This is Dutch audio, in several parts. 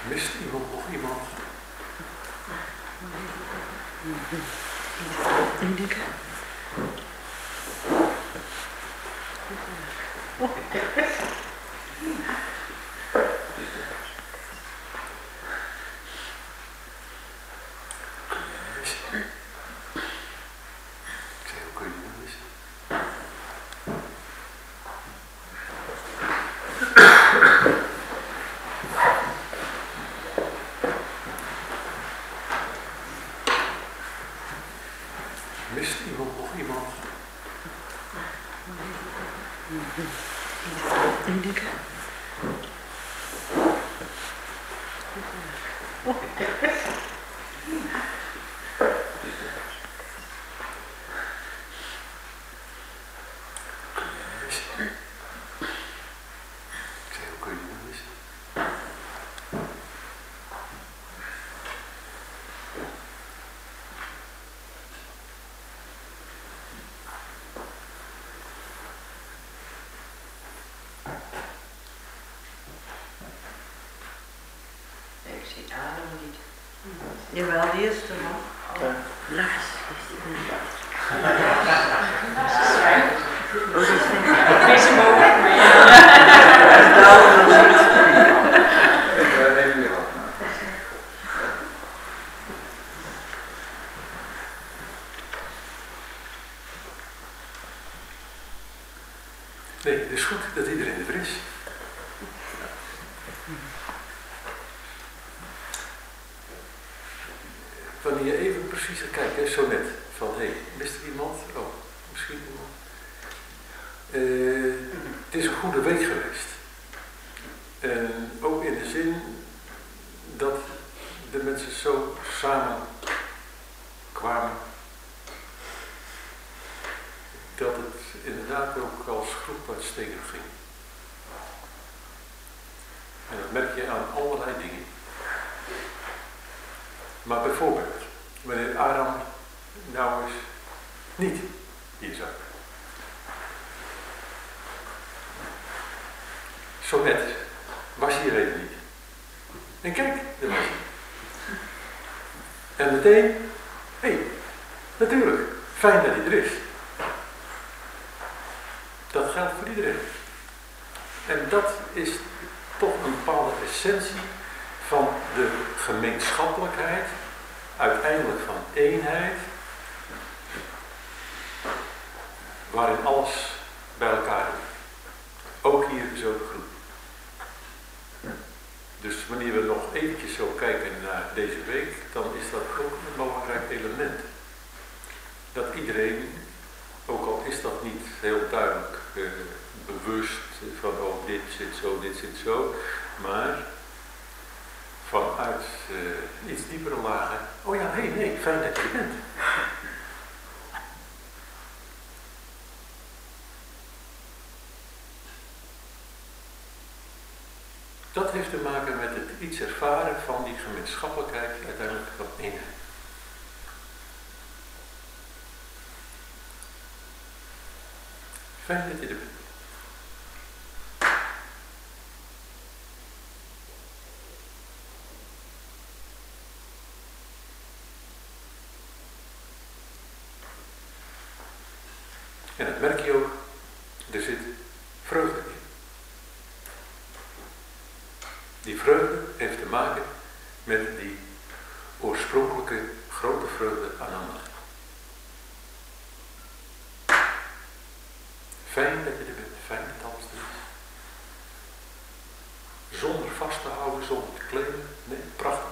Mist iemand nog iemand? Mist iemand nog iemand? Jawel, die is er nog. Oh. Lars is die er. Deze mogelijk mee. Nee, het is goed dat iedereen er is. Wanneer je even precies gaat kijken, zo net, van hé, mist er iemand? Oh, misschien iemand. Het is een goede week geweest. Ook in de zin dat de mensen zo samen kwamen, dat het inderdaad ook als groep uitstekend ging. En dat merk je aan allerlei dingen. Maar bijvoorbeeld, wanneer Aram nou eens niet hier zat. Zo net was hij hier even niet. En kijk, daar was hij. En meteen, hé, natuurlijk, fijn dat hij er is. Dat geldt voor iedereen. En dat is toch een bepaalde essentie van de gemeenschappelijkheid, uiteindelijk van eenheid, waarin alles bij elkaar is. Ook hier zo de groep. Dus wanneer we nog eventjes zo kijken naar deze week, dan is dat ook een belangrijk element. Dat iedereen, ook al is dat niet heel duidelijk bewust van oh dit zit zo, maar vanuit iets diepere lagen, oh ja, nee, fijn dat je er bent. Dat heeft te maken met het iets ervaren van die gemeenschappelijkheid, uiteindelijk van eenheid. Fijn dat je er bent. En dat merk je ook, er zit vreugde in. Die vreugde heeft te maken met die oorspronkelijke grote vreugde Ananda. Fijn dat je er bent, fijn dat alles er is. Zonder vast te houden, zonder te claimen, nee, prachtig.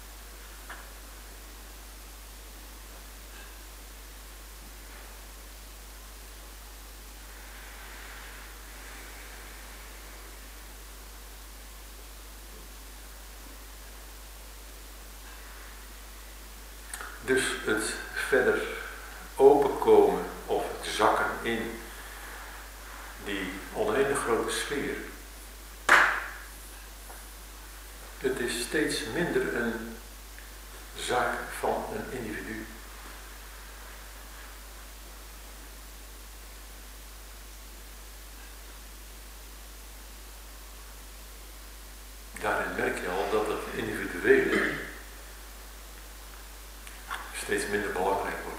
Dus het verder openkomen of het zakken in die oneindig grote sfeer. Het is steeds minder een zaak van een individu. Daarin merk je al dat het individuele steeds minder belangrijk wordt.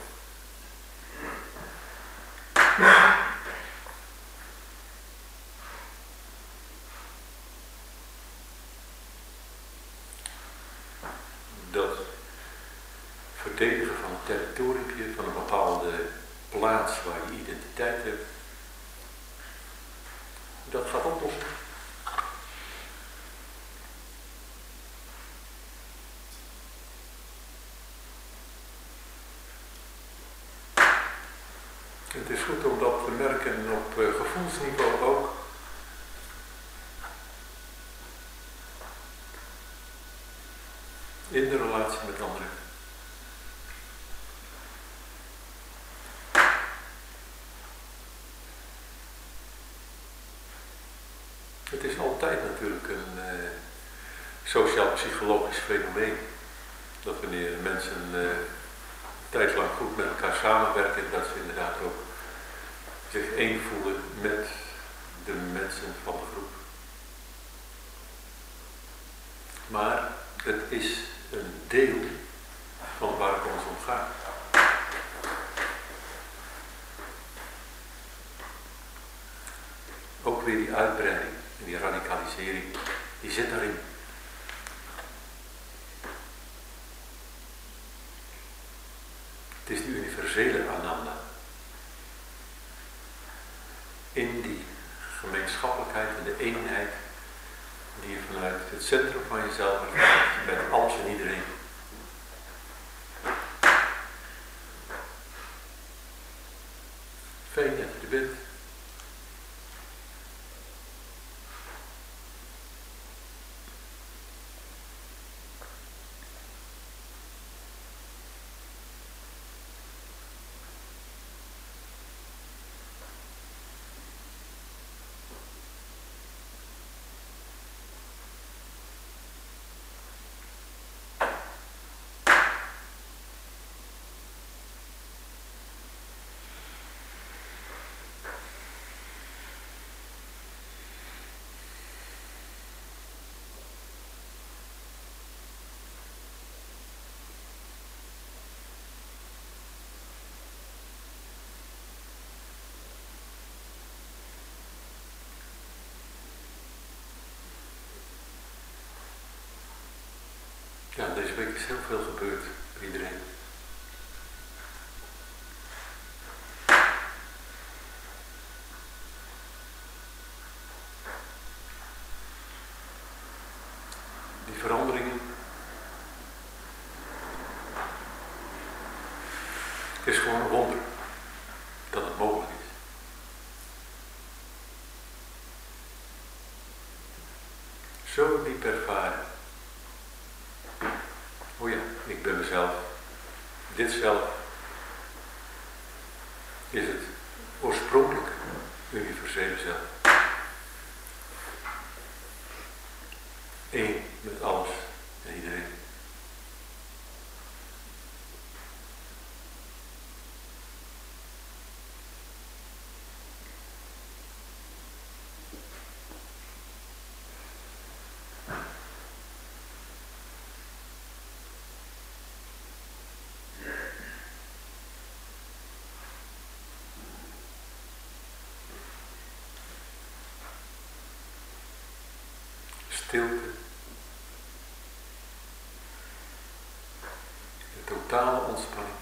Dat verdedigen van een territorium, van een bepaalde plaats waar je identiteit hebt, dat gaat oplossen. Het is goed om dat te merken op gevoelsniveau ook. In de relatie met anderen. Het is altijd natuurlijk een sociaal-psychologisch fenomeen. Dat wanneer mensen een tijd lang goed met elkaar samenwerken, dat ze inderdaad ook zich één voelen met de mensen van de groep. Maar het is een deel van waar het ons om gaat. Ook weer die uitbreiding en die radicalisering, die zit daarin. Het is die universele Ananda. In die gemeenschappelijkheid en de eenheid die je vanuit het centrum van jezelf ervaart met alles en iedereen. Fijn dat je er bent. Ja, deze week is heel veel gebeurd bij iedereen. Die veranderingen. Het is gewoon een wonder dat het mogelijk is. Zo diep ervaren. Oh ja, ik ben mezelf. Dit zelf is het oorspronkelijke universele zelf. Eén met alles en iedereen. Stilte. De totale ontspanning.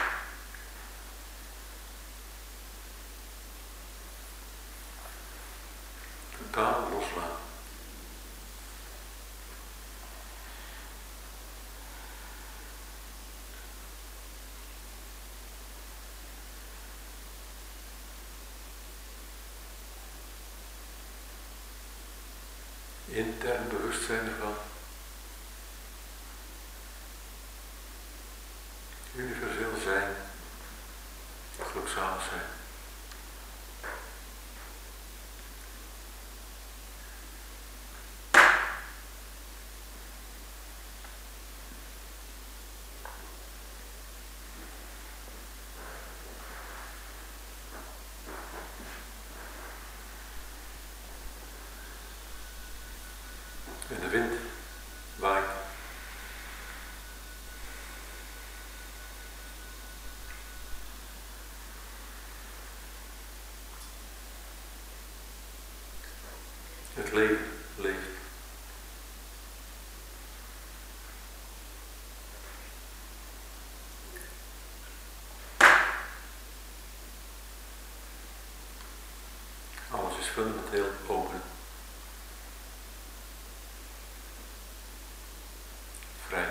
Totaal loslaten. Intern bewustzijn ervan. Universeel zijn. Gelukzalig zijn. En de wind leven leeft. Alles is fundamenteel open. Vrij.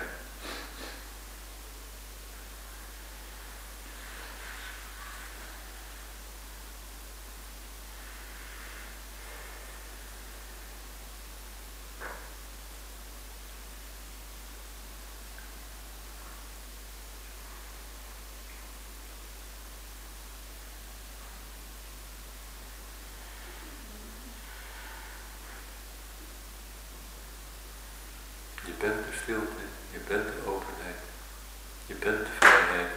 Je bent de stilte, je bent de openheid, je bent de vrijheid.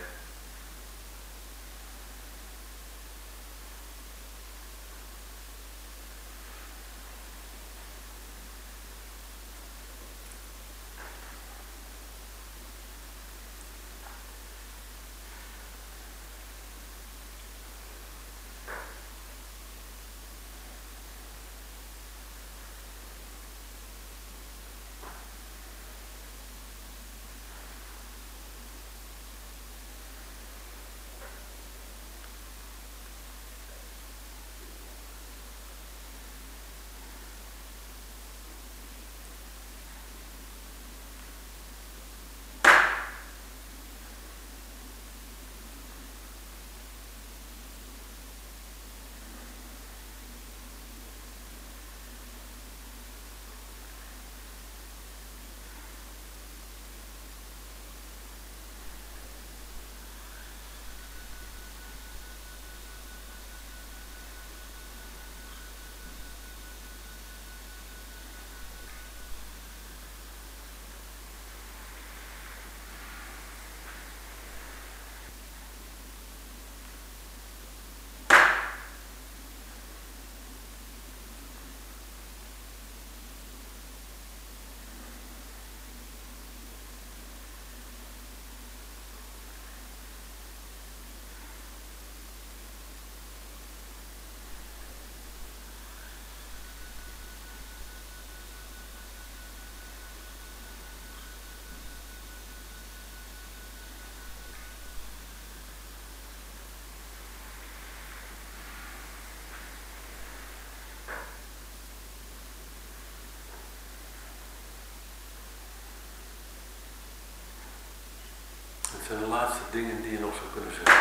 Het zijn de laatste dingen die je nog zou kunnen zeggen.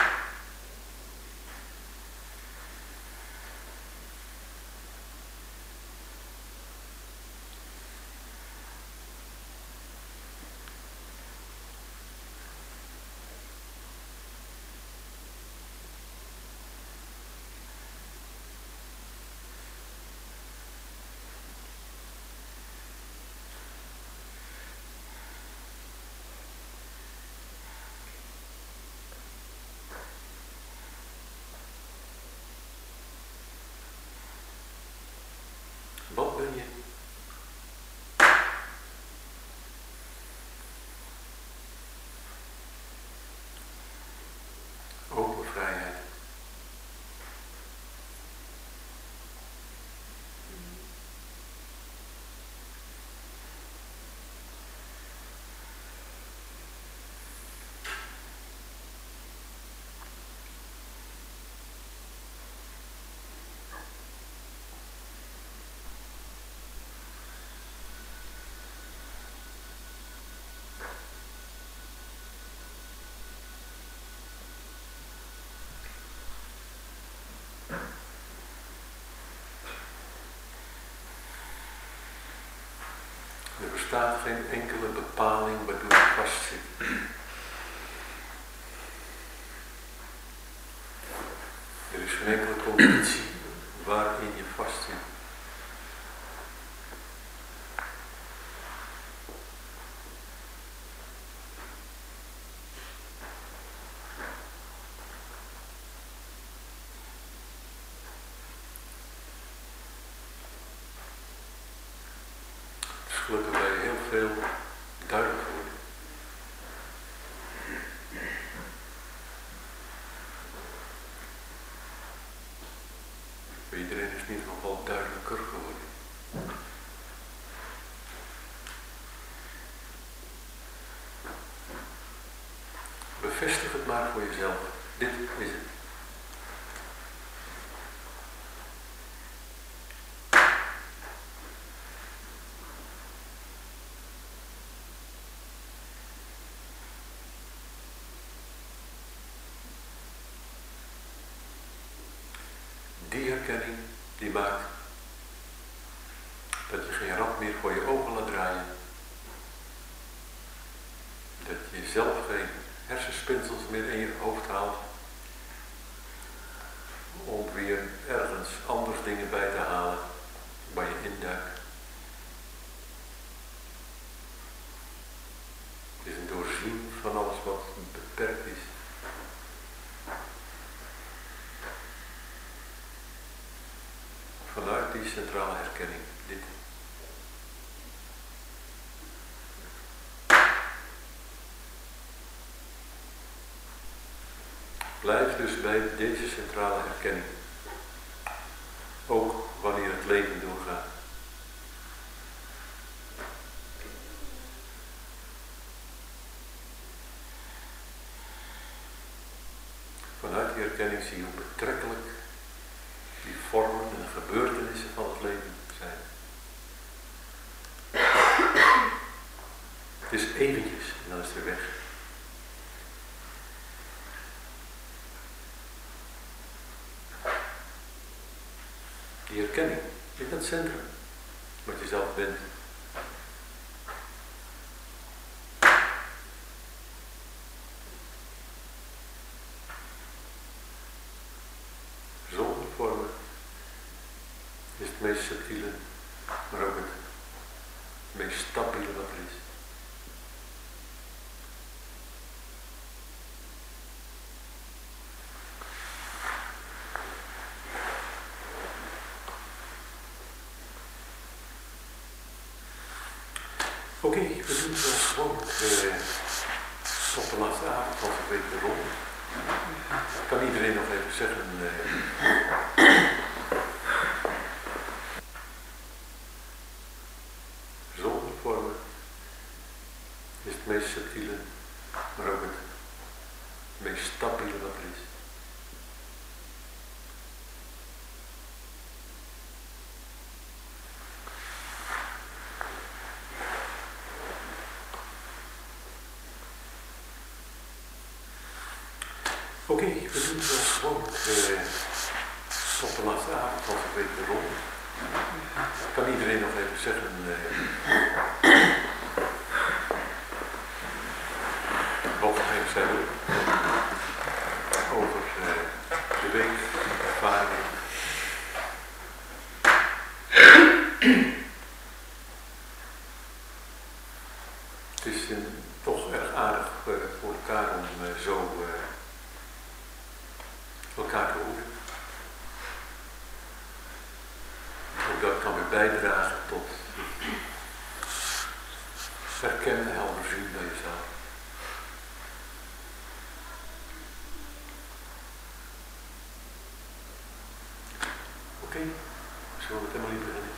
Wat ben je? Open vrijheid. Er bestaat geen enkele bepaling waardoor je vastzit. Er is geen enkele conditie waarin je vastzit. Gelukkig bij heel veel duidelijk worden. Bij iedereen is in ieder geval duidelijker geworden. bevestig het maar voor jezelf. Dit is het. Die herkenning die maakt dat je geen rad meer voor je ogen laat draaien. Dat je zelf geen hersenspinsels meer in je hoofd haalt. Om weer ergens anders dingen bij te halen waar je induikt. Het is een doorzien van alles wat beperkt is. Vanuit die centrale herkenning, dit. Blijf dus bij deze centrale herkenning. Ook wanneer het leven doorgaat. Vanuit die herkenning zie je hoe betrekkelijk die vormen en gebeurtenissen van het leven zijn. Het is eventjes en dan is het weer weg. Die herkenning in dat centrum, wat je zelf bent. Zonder vormen is het meest subtiele, maar ook het meest stabiele wat er is. Oké, we doen het gewoon op de laatste avond van de week de rol. Kan iedereen nog even zeggen? Zonder vormen is het meest subtiele, maar ook het meest stabiele wat er is. Oké, we doen het gewoon op de laatste avond van de week de rol. Kan iedereen nog even zeggen? Wat even zeggen over de week, ervaring. Het is toch erg aardig voor elkaar om zo elkaar te horen. Ook dat kan weer bijdragen tot herkennen, helder zien bij jezelf. Oké, zullen we het helemaal niet beginnen?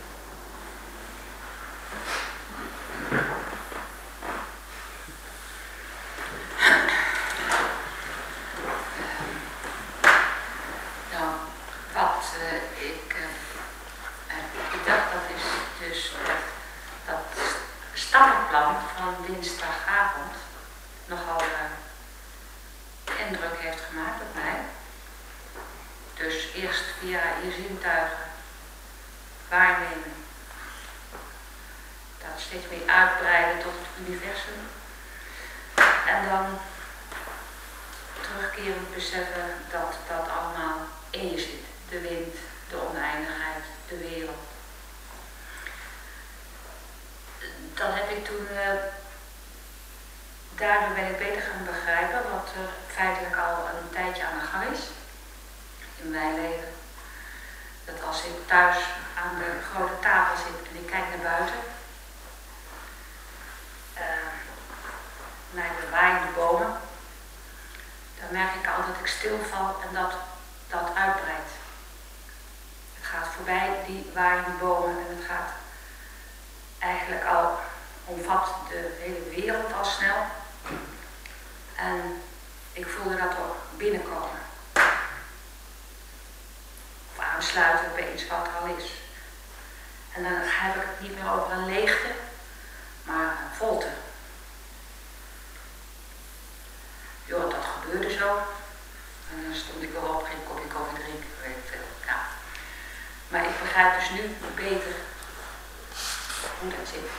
Ik dacht, dat is dus dat stappenplan van dinsdagavond nogal indruk heeft gemaakt op mij. Dus eerst via je zintuigen waarnemen, dat steeds meer uitbreiden tot het universum en dan terugkerend beseffen dat dat allemaal in je zit. De wind, de oneindigheid, de wereld. Dat heb ik toen, daardoor ben ik beter gaan begrijpen wat er feitelijk al een tijdje aan de gang is in mijn leven. Dat als ik thuis aan de grote tafel zit en ik kijk naar buiten, naar de waaiende bomen, dan merk ik al dat ik stilval en dat uitbreidt. Het gaat voorbij die waaiende bomen en het gaat eigenlijk omvat de hele wereld al snel. En juist nu beter hoe dat zit.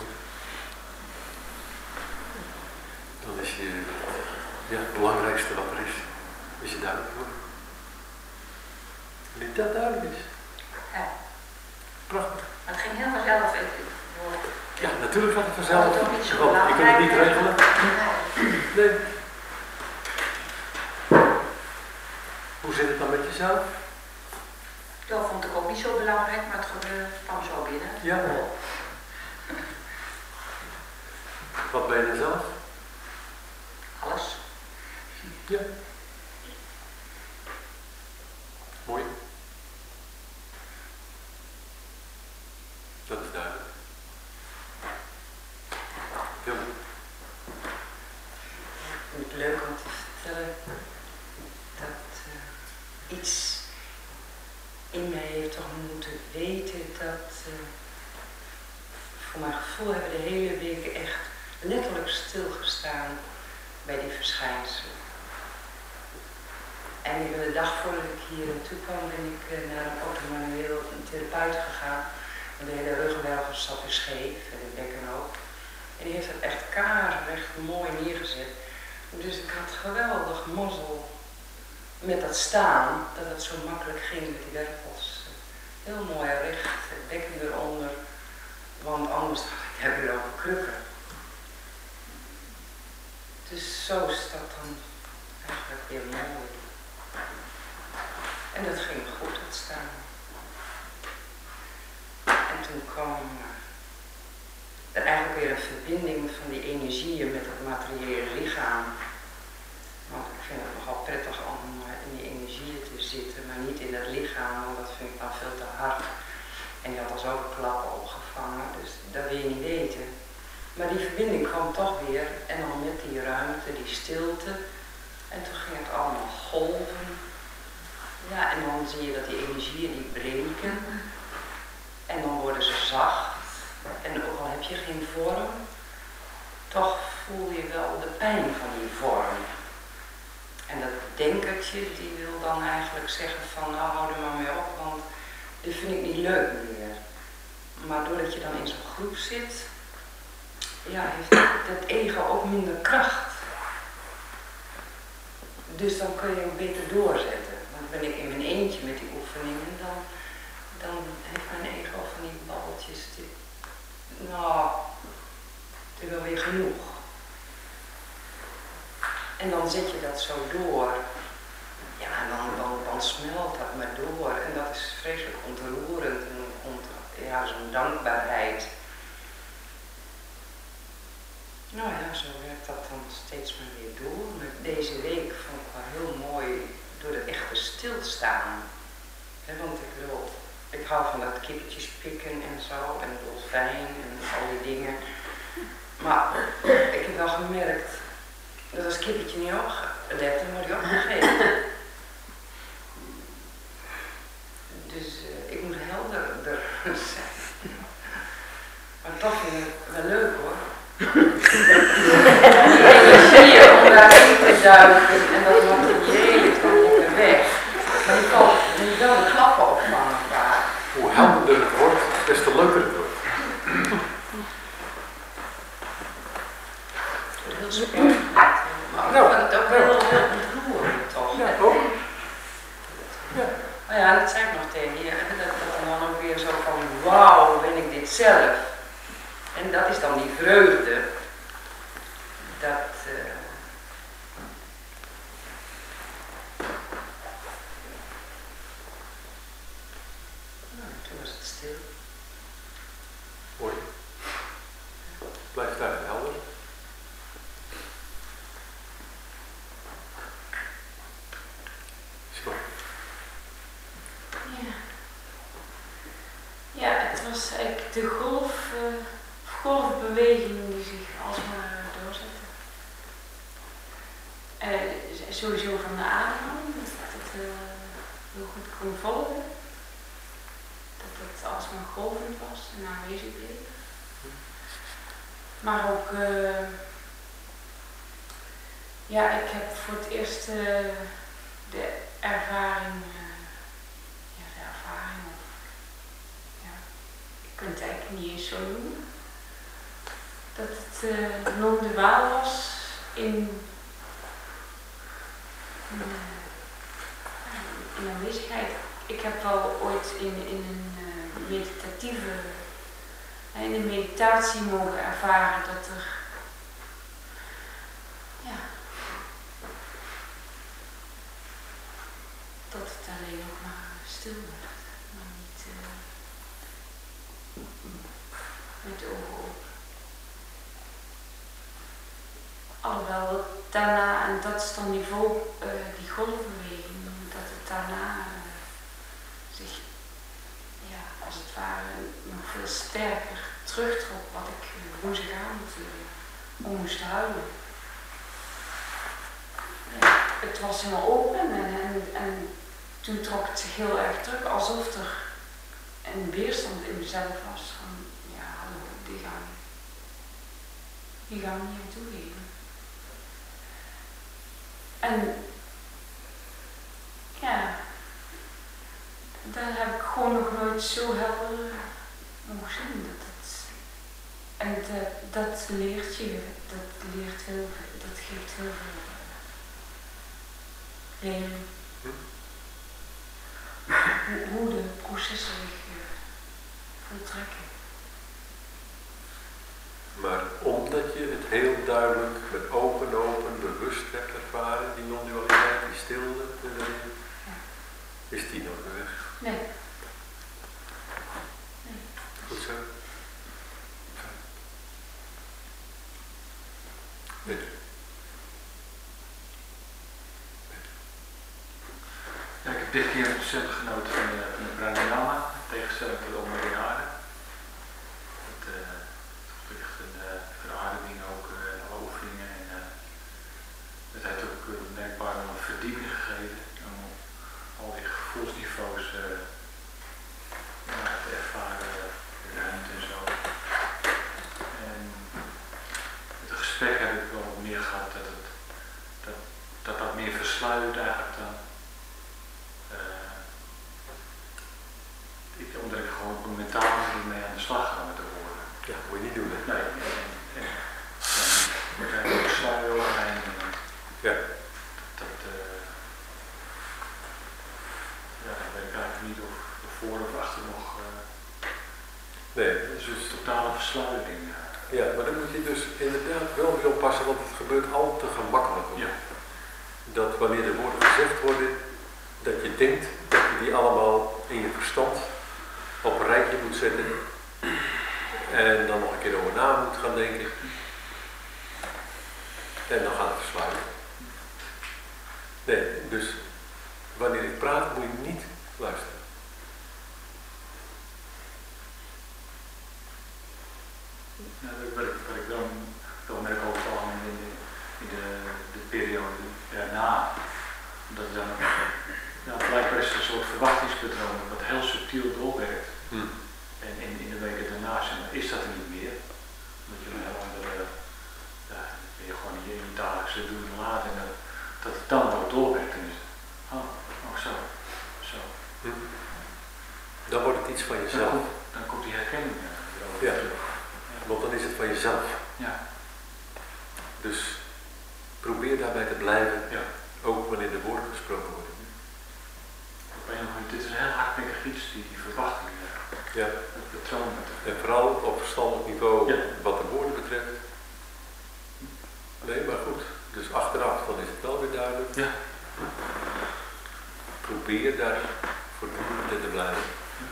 Dan is het belangrijkste wat er is je duidelijk geworden. En dat duidelijk is. Ja. Prachtig. Maar het ging heel vanzelf. Ja, natuurlijk gaat het vanzelf. Het ook niet zo Want ik kan het niet regelen. Nee. Hoe zit het dan met jezelf? Dat vond ik ook niet zo belangrijk, maar het kwam zo binnen. Ja. Wat ben je dan zelf? Alles. Ja. Mooi. Dat is duidelijk. Heel goed. Ik vind het leuk om te vertellen dat iets in mij heeft toch moeten weten dat voor mijn gevoel hebben de hele week echt letterlijk stilgestaan bij die verschijnselen. En de dag voordat ik hier naartoe kwam ben ik naar een orthomanueel therapeut gegaan. En de hele ruggenwervel zat weer scheef en het bekken ook. En die heeft het echt kaarsrecht mooi neergezet. Dus ik had geweldig mazzel met dat staan, dat het zo makkelijk ging met die wervels. Heel mooi recht, het bekken eronder, want anders heb je lopen krukken. Dus zo is dat dan eigenlijk weer mooi. En dat ging goed, het staan. En toen kwam er eigenlijk weer een verbinding van die energieën met het materiële lichaam. Want ik vind het nogal prettig om in die energieën te zitten, maar niet in het lichaam, want dat vind ik dan veel te hard. En die had al zoveel klappen opgevangen, dus dat wil je niet weten. Maar die verbinding kwam toch weer, en dan met die ruimte, die stilte. En toen ging het allemaal golven. Ja, en dan zie je dat die energieën die breken. En dan worden ze zacht. En ook al heb je geen vorm, toch voel je wel de pijn van die vorm. En dat denkertje, die wil dan eigenlijk zeggen van, nou hou er maar mee op, want dit vind ik niet leuk meer. Maar doordat je dan in zo'n groep zit, ja, heeft dat ego ook minder kracht. Dus dan kun je ook beter doorzetten. Want ben ik in mijn eentje met die oefeningen, dan heeft mijn ego van die balletjes, nou, het is wel weer genoeg. En dan zet je dat zo door. Ja, en dan smelt dat maar door. En dat is vreselijk ontroerend. En dan komt ja, zo'n dankbaarheid. Nou ja, zo werkt dat dan steeds maar weer door. Maar deze week vond ik wel heel mooi door het echte stilstaan. Want ik bedoel, ik hou van dat kippetjes pikken en zo, en dolfijn en al die dingen. Maar ik heb wel gemerkt dat als kippetje niet oplet, dan word je opgegeten. Dus ik moet helderder zijn. Maar toch vind ik het wel leuk hoor. Zie je om daarin te duiken en dat materieel is dan lekker weg. Maar je moet wel de klappen opvangen vaak. Hoe helderder het wordt, des te leuker het wordt. Heel spannend. Maar ik vond het ook heel ontroerend toch? Ja, ook. Ja. Maar ja, dat zei ik nog tegen je. Dat dan ook weer zo van, wauw, ben ik dit zelf. En dat is dan die vreugde. Dat... toen was het stil. Mooi. Blijft daar helder. Zo. Ja. Ja, het was eigenlijk de golfbeweging die zich alsmaar doorzette. Sowieso van de ademhaling, dat ik het heel goed kon volgen. Dat het alsmaar golvend was en aanwezig bleef. Maar ook, ja, ik heb voor het eerst de ervaring, kunt het eigenlijk niet eens zo noemen. Dat het non-duaal was in aanwezigheid. Ik heb wel ooit in een meditatieve, in een meditatie mogen ervaren dat er, ja, dat het alleen nog maar stil werd, maar niet met de ogen open. Alhoewel dat daarna, en dat is dan niveau, die golfbeweging, dat het daarna zich, ja, als het ware nog veel sterker terugtrok wat ik woensdagavond om moest huilen. Ja, het was helemaal open en toen trok het zich heel erg terug, alsof er een weerstand in mezelf was van, ja, hallo, die gaan we niet aan toegeven. En ja, daar heb ik gewoon nog nooit zo helder mogen zien. Dat leert je, dat leert heel veel, dat geeft heel veel leren. Hoe de processen zich voltrekken. Maar omdat je het heel duidelijk met ogen open, bewust hebt ervaren, die non-dualiteit, die stilte, is die nog weg? Nee. Goed zo. Peter. Ja, ik heb dit keer ontzettend genoten van de pranayama, tegenstelling tot de omriade. Het is echt een verademing ook, alle oefeningen. En het heeft ook merkbaar een verdieping gegeven om al die gevoelsniveaus te ervaren, de ruimte en zo. En met het gesprek heb ik wel meer gehad dat meer versluit eigenlijk dan. Omdat ik gewoon mentaal mee aan de slag ga met de woorden. Ja, dat moet je niet doen, hè? Nee, en dan wordt hij ook sluier overheen. Ja. Ja, dan weet ik eigenlijk niet of voor of achter nog. Nee. Dus het is een totale versluiting. Ja, maar dan moet je dus inderdaad wel mee oppassen, want het gebeurt al te gemakkelijk. Ja. Dat wanneer de woorden gezegd worden, dat je denkt dat je die allemaal in je verstand op een rijtje moet zetten en dan nog een keer over na moet gaan denken en dan gaat het versluiten. Nee, dus wanneer ik praat moet je niet luisteren. Nou, wat ik dan merk over het algemeen in de periode daarna, dat dan blijkbaar is er een soort verwachtingspatroon wat heel subtiel doorwerkt. En in de weken daarna is dat er niet meer. Omdat je een heel andere, ben je gewoon in je dagelijkse doen en laten en dat het dan ook doorwerkt. En is zo. Dan wordt het iets van jezelf. Dan komt die herkenning erover. Ja, want dan is het van jezelf. Ja. Dus probeer daarbij te blijven, Ja. ook wanneer de woorden gesproken worden. Op een of andere manier, dit is een heel hardnekkig iets, die verwachting. Ja. Het patroon. En vooral op verstandelijk niveau, Ja. wat de woorden betreft. Nee, maar goed. Dus achteraf, dan is het wel weer duidelijk. Ja. Probeer daar voortdurend in te blijven.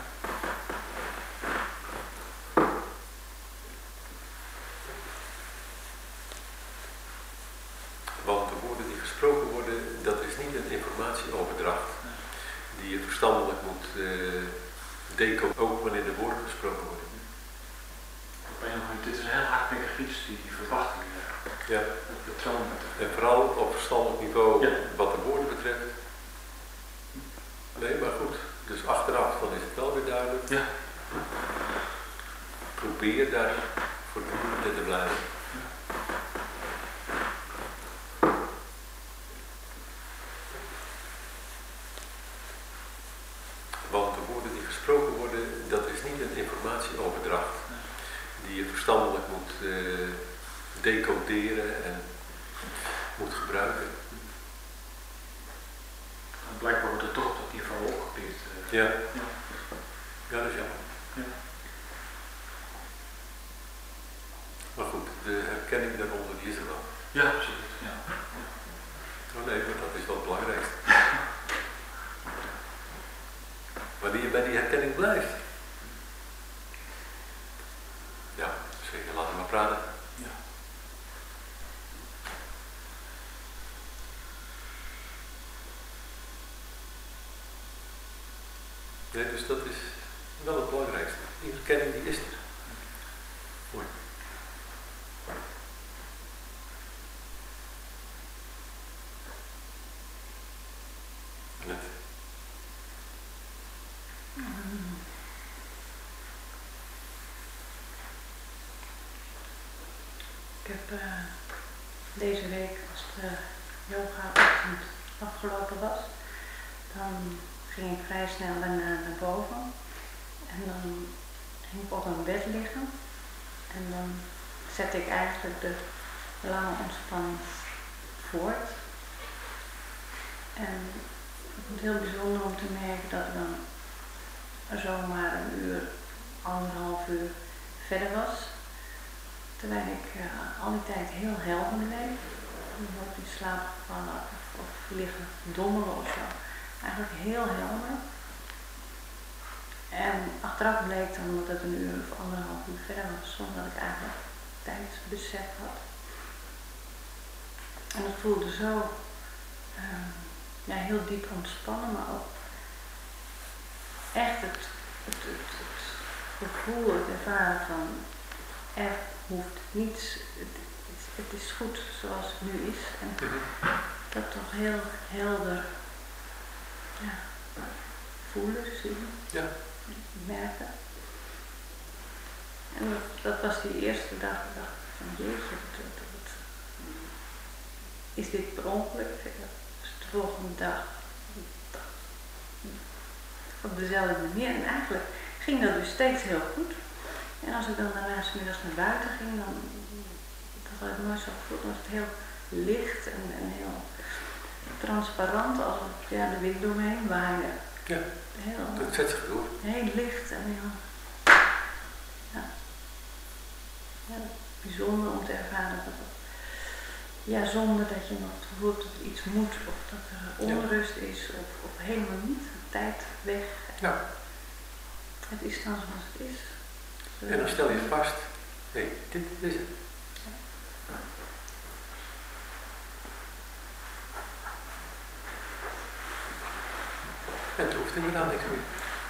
Want de woorden die gesproken worden, dat is niet een informatieoverdracht die je verstandelijk moet decoderen, ook wanneer de woorden gesproken worden. Op een of andere manier, dit is een heel hardnekkig iets, die verwachting. Ja. Het patroon. En vooral op verstandelijk niveau, Ja. wat de woorden betreft. Nee, maar goed. Dus achteraf, dan is het wel weer duidelijk. Ja. Probeer daar voortdurend in te blijven. Want de woorden die gesproken worden, dat is niet een informatie. informatieoverdracht die je verstandelijk moet decoderen en moet gebruiken. En blijkbaar wordt het toch op dat niveau opgepikt. Ja. Ja, dat is jammer. Ja. Maar goed, de herkenning daaronder die is er wel. Ja, absoluut. Ja. Oh nee, maar dat is wel het belangrijkste. Wanneer je bij die herkenning blijft. Ja, zeker, laten we maar praten. Ja. Nee, dus dat is wel het belangrijkste. Die herkenning die is er. Mooi. Net. Ik heb deze week, als de yoga-ochtend afgelopen was, dan ging ik vrij snel naar boven. En dan ging ik op een bed liggen. En dan zette ik eigenlijk de lange ontspanning voort. En ik vond het heel bijzonder om te merken dat ik dan zomaar een uur, 1,5 uur verder was. Terwijl ik al die tijd heel helder bleef. Ik word in slaap gevallen of liggen dommelen of zo. Eigenlijk heel helder. En achteraf bleek dan dat het een uur of 1,5 uur verder was, zonder dat ik eigenlijk tijdsbesef had. En het voelde zo heel diep ontspannen, maar ook echt het gevoel, het ervaren van er hoeft niets, het is goed zoals het nu is. En dat toch heel helder voelen, zien, merken. En dat was die eerste dag, ik dacht van jeetje, is dit per ongeluk? Dus de volgende dag op dezelfde manier. En eigenlijk ging dat dus steeds heel goed. En als ik dan daarna 's middags naar buiten ging, dan dat had ik nooit zo gevoeld. Dan was het heel licht en heel transparant, alsof de wind door me heen waaide. Ja, dat zet zich door. Heel licht en heel bijzonder om te ervaren dat het, zonder dat je nog het gevoel dat er iets moet of dat er onrust is of helemaal niet, de tijd weg. Ja. Het is dan zoals het is. En dan stel je vast, nee, dit is het. En het hoeft inderdaad niks meer.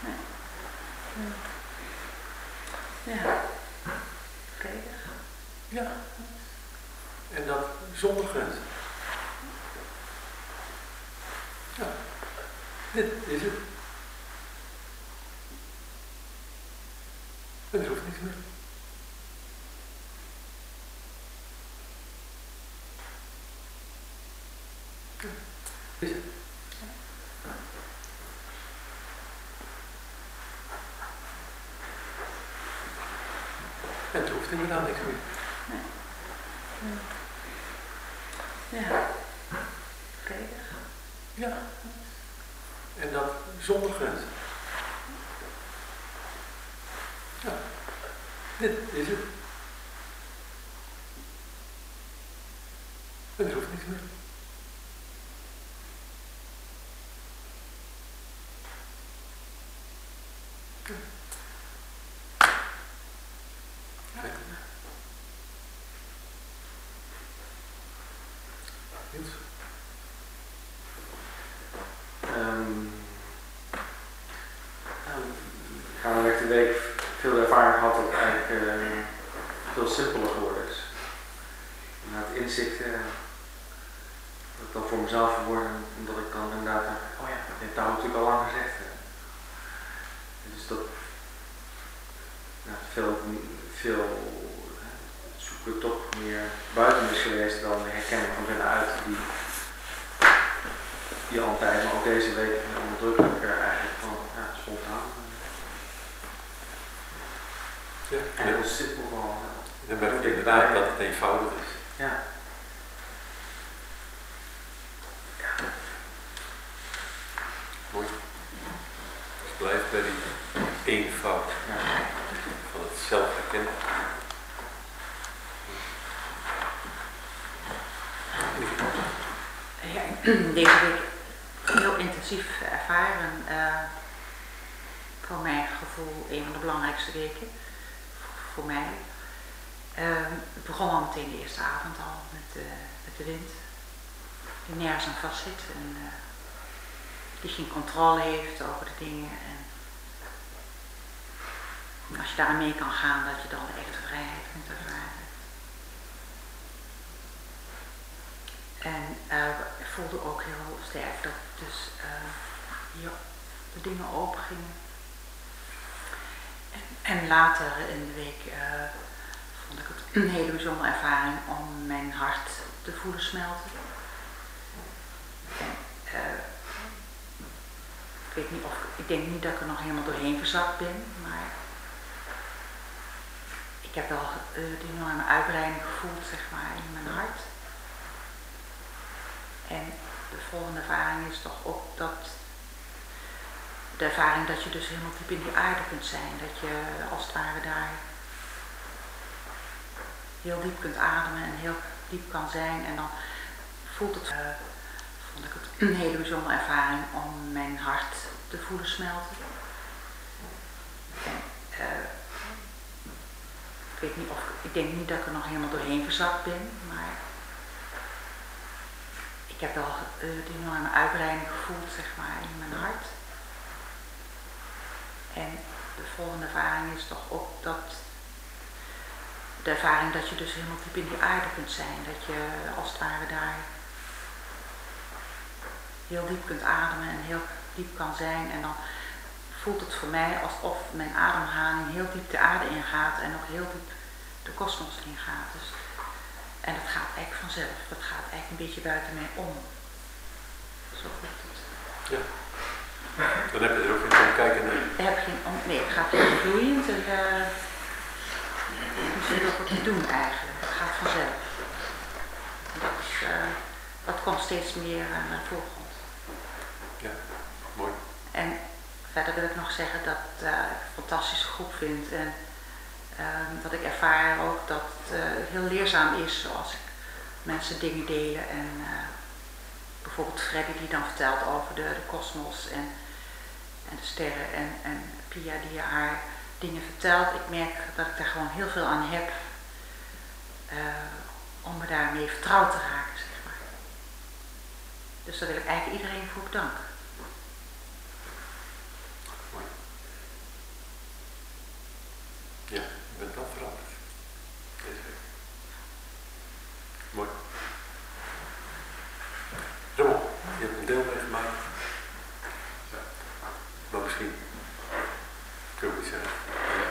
Nee. Ja. Vredig. Ja. En dat zonder grenzen. Ja. Dit is het. En er hoeft niks meer. Ja. Is het. En het hoeft inderdaad niks meer. Nee. Ja. Vredig. Ja. En dat zonder grenzen. Ja. Dit is het. En er hoeft niks meer. Ja. Kijk. Niels? Gaandeweg de week veel ervaring gehad dat het eigenlijk veel simpeler geworden is. Na het inzicht dat ik dan voor mezelf verwoord, omdat ik dan inderdaad dacht, oh ja, dat heeft Douwe natuurlijk al lang gezegd. Dus dat veel zoeken toch meer buiten is geweest dan de herkenning van binnenuit die altijd, maar ook deze week onderdrukkelijker eigenlijk van spontaan. Ja, En heel simpel gewoon. dan merk je inderdaad dat het eenvoudig is. Ja. Mooi. Dus blijf bij die eenvoud van het zelfherkennen. Ja, deze week heel intensief ervaren. Voor mijn gevoel een van de belangrijkste weken. Voor mij. Het begon al meteen de eerste avond al met de wind. Die nergens aan vast zit. En die geen controle heeft over de dingen. En als je daar mee kan gaan, dat je dan de echte vrijheid kunt ervaren. En ik voelde ook heel sterk dat dus hier de dingen open gingen. En later in de week vond ik het een hele bijzondere ervaring om mijn hart te voelen smelten. En, ik weet niet ik denk niet dat ik er nog helemaal doorheen verzakt ben, maar ik heb wel die enorme uitbreiding gevoeld, zeg maar, in mijn hart. En de volgende ervaring is toch ook de ervaring dat je dus helemaal diep in die aarde kunt zijn. Dat je als het ware daar heel diep kunt ademen en heel diep kan zijn. En dan vond ik het een hele bijzondere ervaring om mijn hart te voelen smelten. En, ik denk niet dat ik er nog helemaal doorheen verzakt ben, maar ik heb wel die enorme uitbreiding gevoeld, zeg maar, in mijn hart. En de volgende ervaring is toch ook de ervaring dat je dus helemaal diep in die aarde kunt zijn. Dat je als het ware daar heel diep kunt ademen en heel diep kan zijn. En dan voelt het voor mij alsof mijn ademhaling heel diep de aarde ingaat en ook heel diep de kosmos ingaat. Dus, en dat gaat eigenlijk vanzelf. Dat gaat eigenlijk een beetje buiten mij om. Zo voelt het. Ja. Dan heb je er ook geen om kijken naar. Nee, het gaat heel vloeiend en je zit ook wat te doen eigenlijk. Het gaat vanzelf. Dat komt steeds meer naar de voorgrond. Ja, mooi. En verder wil ik nog zeggen dat ik een fantastische groep vind en dat ik ervaar ook dat het heel leerzaam is zoals ik mensen dingen delen en bijvoorbeeld Freddy die dan vertelt over de kosmos en de sterren en Pia die haar dingen vertelt. Ik merk dat ik daar gewoon heel veel aan heb om me daarmee vertrouwd te raken, zeg maar. Dus daar wil ik eigenlijk iedereen voor bedanken. Mooi. Ja, je bent wel veranderd. Deze week. Mooi. Ramon, je hebt een deel meegemaakt. Ja. Maar misschien kun je ook iets zeggen. Ja.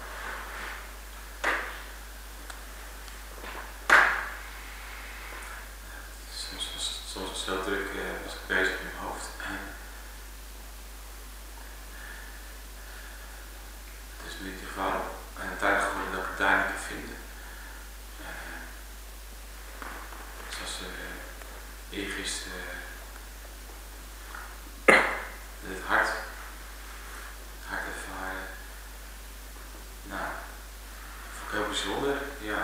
Soms was het heel druk, was ik bezig in mijn hoofd. Het is nu in ieder geval een tijd geworden dat ik het daar niet kan vinden. Zoals eergisteren het hart ervaren. Nou, vond ik heel bijzonder, ja.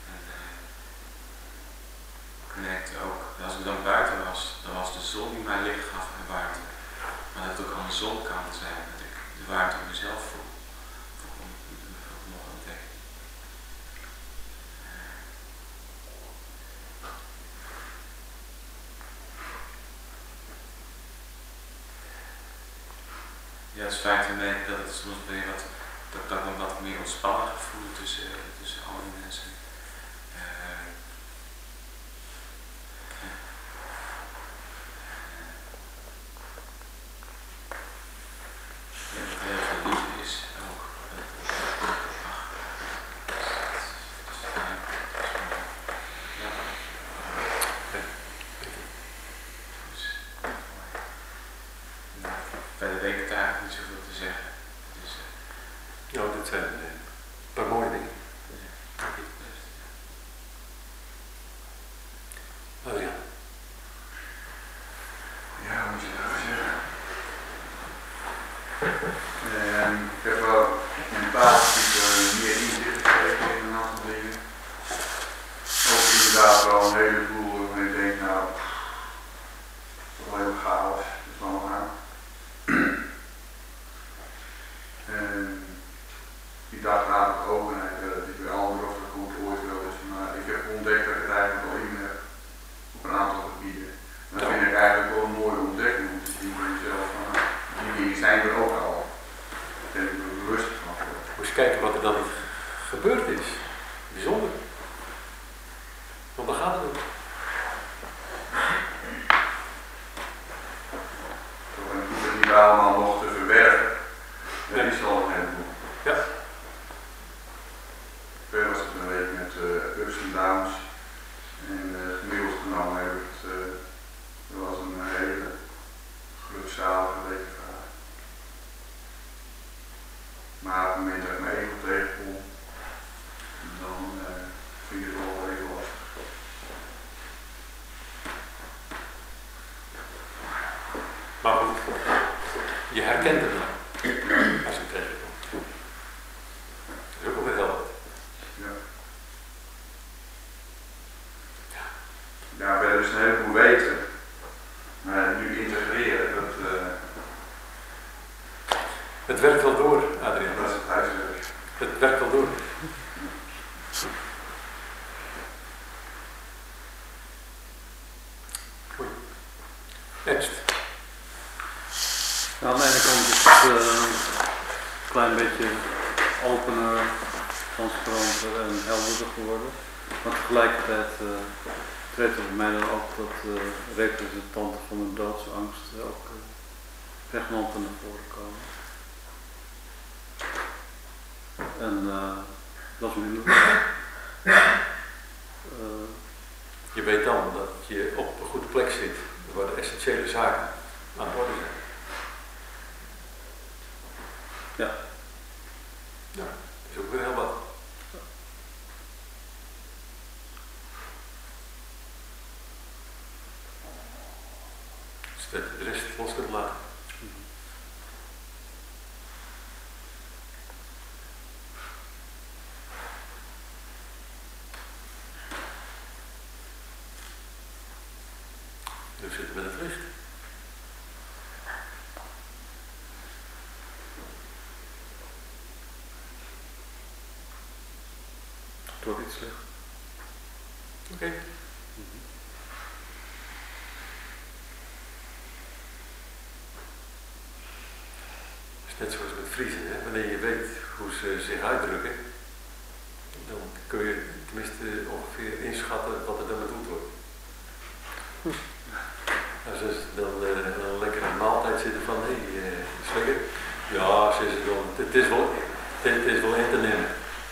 Ik merkte ook, als ik dan buiten was, dan was de zon die mij licht gaf en warmte. Maar dat het ook aan de zon kan zijn, dat ik de warmte in mezelf voel. Nog ontdekken. Ja, het is fijn te merken dat het soms weer dat ik dan wat meer ontspannen gevoel tussen al die mensen. Nou, dit zijn een paar mooie wel een heleboel waarvan ik denk, nou, toch wel heel chaos, dat is allemaal aan. En die dag laat ik ook, en ik weet allemaal of het goed ooit wel is, maar ik heb ontdekt dat ik het eigenlijk al in heb op een aantal gebieden. En dat vind ik eigenlijk wel een mooie ontdekking om te zien voor jezelf. Die dingen zijn er ook al. Daar ben ik er bewust van. Moet je kijken wat er dan niet gebeurd is. Bijzonder. Want dan gaat het ook. Toch, en ik hoef het niet allemaal nog te verwerken. Dat is al een heleboel. Ja. Verder was het een week met ups en downs. En gemiddeld genomen heb ik het, dat was een hele gelukzalige week ervaren. Maar op het moment dat ik mijn ego tegenkom, dan vind ik het wel even lastig. Maar goed, je herkent het dan. Als je het tegenkomt. Dat is ook wel helder. Ja. Ja, we hebben dus een heleboel weten. Maar nu integreren, dat Het werkt wel door, Adriaan. is het huiswerk. Het werkt wel door. Goed. Ernst. Nou, aan de ene kant is het een klein beetje opener, transparanter en helderder geworden. Maar tegelijkertijd treedt er bij mij dan ook dat representanten van de doodsangst ook pregnant naar voren komen. En dat is minder. Je weet dan dat je op een goede plek zit, waar de essentiële zaken aan de orde zijn. Ja. Ja, dat is ook weer heel wat. Dus dat je de rest los kunt laten. Nu zitten we met het licht. Het wordt iets licht. Oké. Het is net zoals met vriezen, hè? Wanneer je weet hoe ze zich uitdrukken, dan kun je tenminste ongeveer inschatten wat er dan bedoeld wordt. Als ze dan een lekkere maaltijd zitten van, hé, is het lekker? Ja, ze is wel, het is wel in te nemen.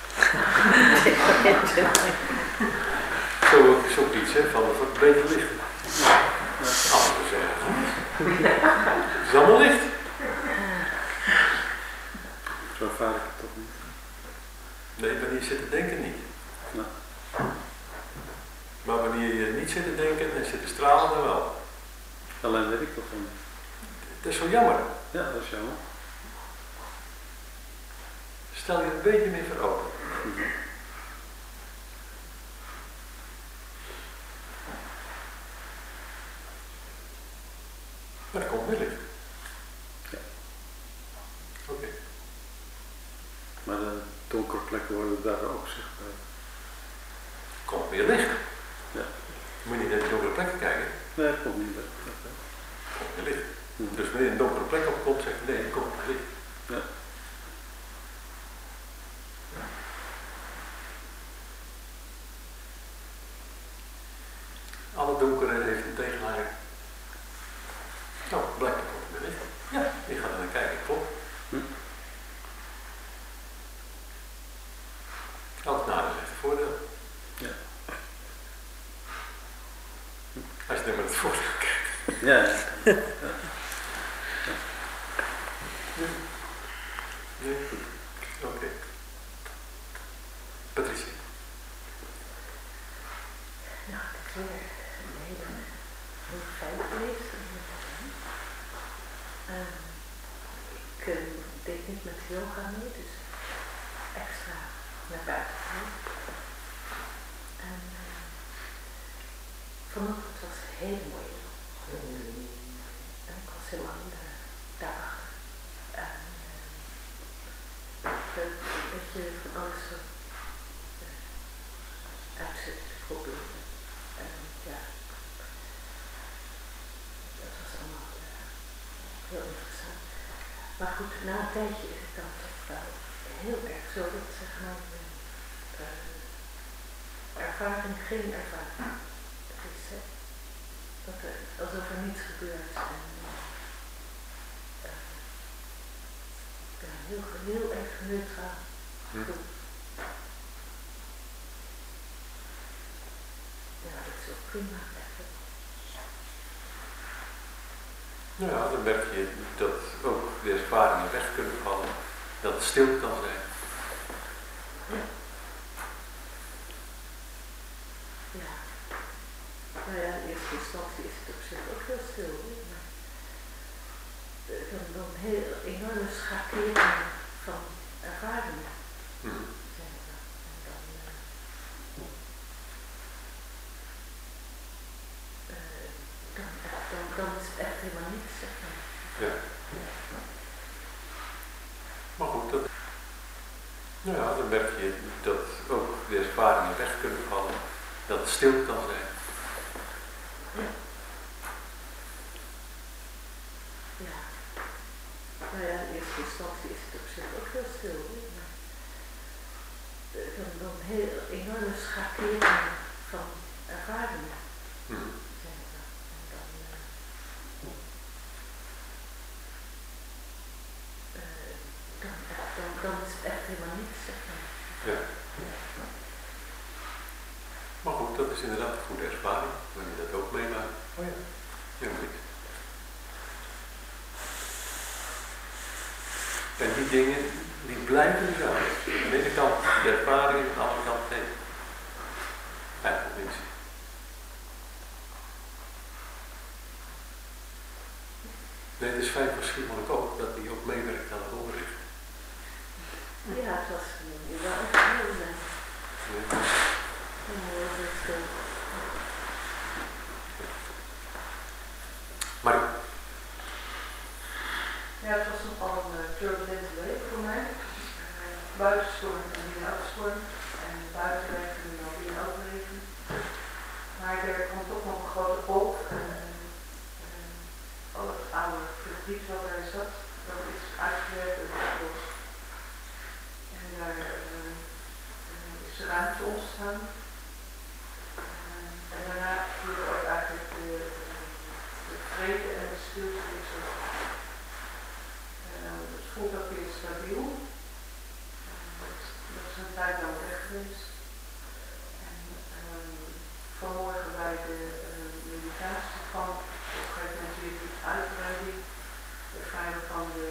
Zo iets, hè, van het beter licht. Anders zeggen, het is allemaal licht. Zo ervaar ik het toch niet. Nee, wanneer je zit te denken niet. Nee. Maar wanneer je niet zit te denken en zit te stralen, dan wel. Alleen weet ik toch van. Dat is zo jammer. Ja, dat is jammer. Stel je een beetje meer voor open. Maar dat komt weer licht. Ja. Oké. Maar de donkere plekken worden daar ook zichtbaar. Komt weer licht. Ja. Moet je niet naar de donkere plekken kijken. Nee, dat komt niet weg. Komt weer licht. Dus wanneer je een donkere plek opkomt, zeg je nee, er komt weer licht. Ja. Alle donkere heeft een tegenhanger. Nou, blijkbaar komt er weer licht. Ja, je gaat er naar kijken, klopt. Elk nadeel heeft een voordeel. Ja. Als je er met het voordeel kijkt. Ja. Nee, goed. Oké. Patricia. Nou, het is weer een hele fijn geweest. Ik deed niet met yoga mee, dus extra naar buiten gaan. En vanochtend was het heel mooi. En ik was heel lang daarachter. En een beetje van alles uit zitten proberen. En ja, dat was allemaal heel interessant. Maar goed, na een tijdje is het dan toch wel heel erg zo dat zeg maar ervaring geen ervaring. Het is dat alsof er niets gebeurt. En, ja, heel erg neutraal gevoel. Ja, dat is ook prima eigenlijk. Ja, dan merk je dat ook de ervaringen weg kunnen vallen, dat het stil kan zijn. Ja. Ja. Nou ja, in eerste instantie is het op zich ook heel stil. Maar dan heel enorme schakeringen van ervaringen. Zijn er dan. En dan is het echt helemaal niks, zeg maar. Ja. Maar goed, dat, nou ja, dan merk je dat ook de ervaringen weg kunnen vallen, dat het stil kan zijn. Ja. Ja. Nou ja, in eerste instantie is het op zich ook heel stil. Maar dan heel enorme schakeringen van ervaringen. Zijn er dan. En dan is het echt helemaal niks, zeg maar. Ja. Maar goed, dat is inderdaad een goede ervaring, wanneer je dat ook meemaakt. Oh ja. Ja, goed. En die dingen, die blijven zo. Aan de ene kant de ervaring, aan de andere kant nee. Eigenlijk niks. Nee, het is fijn verschillend ook dat hij ook meewerkt aan het onderricht. Ja, het was wel echt heel leuk. Maar ja, het was nogal een turbulente week voor mij. Buitenstorm en binnenafstorm. En buitenwerken en dan binnenoverleven. Maar er komt toch nog een grote golf. Al het oude verdriet wat er zat, dat is uitgewerkt en opgelost. En daar is ruimte ontstaan. En daarna viel ook eigenlijk de vrede en de stilte weer zo. Het voelt ook weer stabiel. Dat is een tijd lang weg geweest. En vanmorgen bij de meditatie van op een gegeven moment weer die uitbreiding, de ervaring van de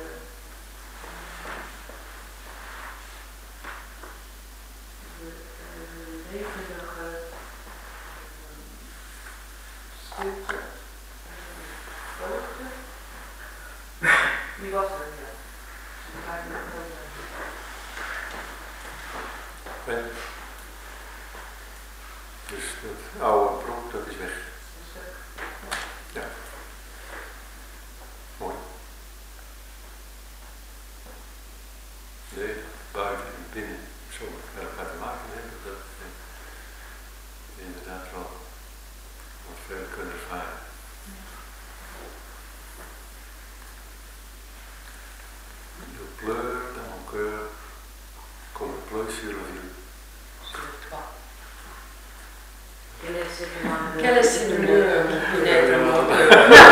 levendige stilte, vreugde, die was er, ja. Die waren er heel en dus dat oude brok, dat is weg. Ja. Mooi. Nee, buiten en binnen zo met elkaar te maken hebben, dat we inderdaad wel wat verder kunnen ervaren. Le pleur dans mon cœur, comme le pleur sur la ville. Quelle est cette lueur qui pénètre mon cœur?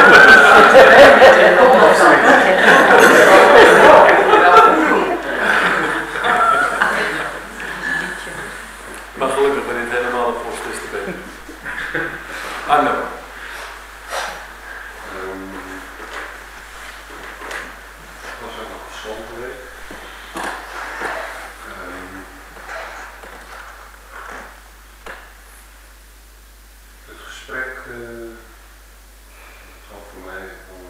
Maar gelukkig ben ik helemaal op ons te benen. Arno. Het was ook nog gezond geweest. Het gesprek gaf voor mij gewoon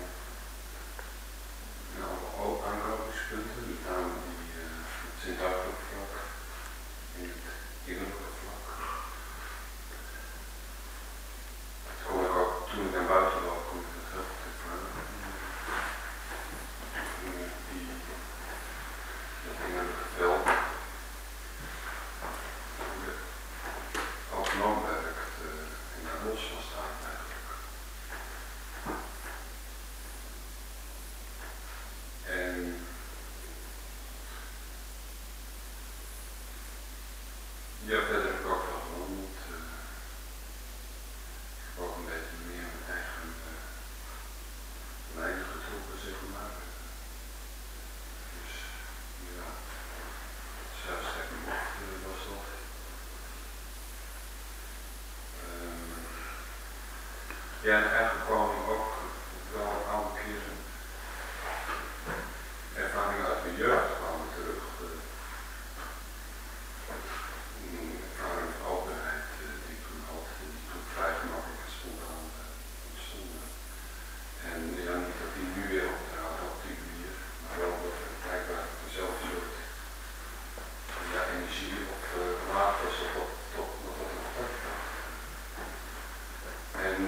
ook aanknopingspunten, met name het zintuigelijk vlak en het innerlijke vlak. Ja, en eigenlijk kwam ook wel een aantal keren ervaringen uit mijn jeugd kwamen terug. Ervaring van openheid die ik toen had, die toen vrij gemakkelijk en spontaan ontstonden. En ja, niet dat die nu weer optraden op die manier, maar wel dat er blijkbaar dezelfde soort energie of laag was op wat er nog uitkwam. En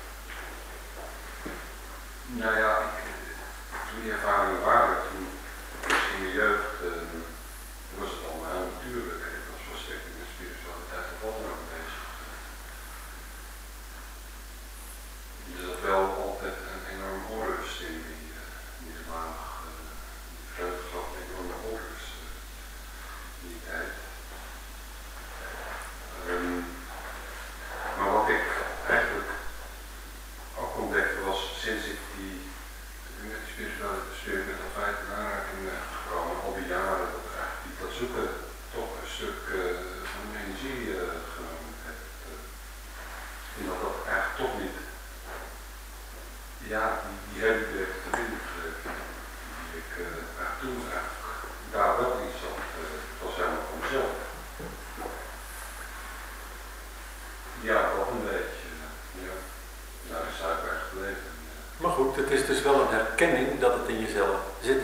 nou ja, toen die ervaringen waren, toen in mijn jeugd, was het allemaal heel natuurlijk. Ik was volstrekt in de spiritualiteit of wat dan ook bezig. Er zat wel altijd een enorme onrust in die laag, die vreugde gaf een enorme onrust in die tijd. Maar wat ik eigenlijk ook ontdekte was, sinds ik met die spiritualiteit in aanraking ben gekomen, al die jaren, dat eigenlijk dat zoeken toch een stuk van mijn energie genomen heb. En dat eigenlijk toch niet, ja, die hele directe verbinding gegeven, die ik toen eigenlijk daar wel in zat, was helemaal van mezelf. Ja, dat een beetje, ja. Daar is het bij gebleven. Maar goed, het is dus wel een herkenning dat het in jezelf zit.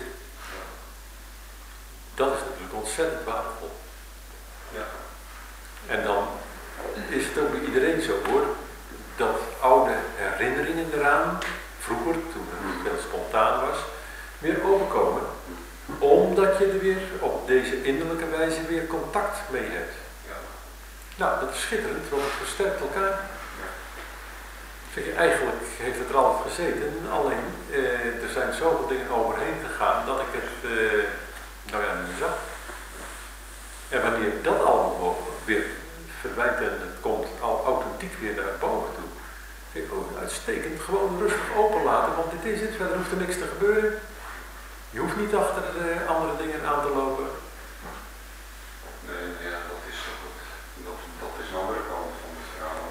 Dat is natuurlijk ontzettend waardevol. Ja. En dan is het ook bij iedereen zo hoor, dat oude herinneringen eraan, vroeger, toen het heel spontaan was, weer overkomen. Omdat je er weer op deze innerlijke wijze weer contact mee hebt. Ja. Nou, dat is schitterend, want het versterkt elkaar. Eigenlijk heeft het er altijd gezeten, alleen er zijn zoveel dingen overheen gegaan dat ik het niet zag. En wanneer dat allemaal weer verdwijnt en het komt al authentiek weer naar boven toe, vind ik ook uitstekend, gewoon rustig openlaten, want dit is het, verder hoeft er niks te gebeuren. Je hoeft niet achter andere dingen aan te lopen. Nee, ja, dat is zo goed. Dat is een andere kant van het verhaal.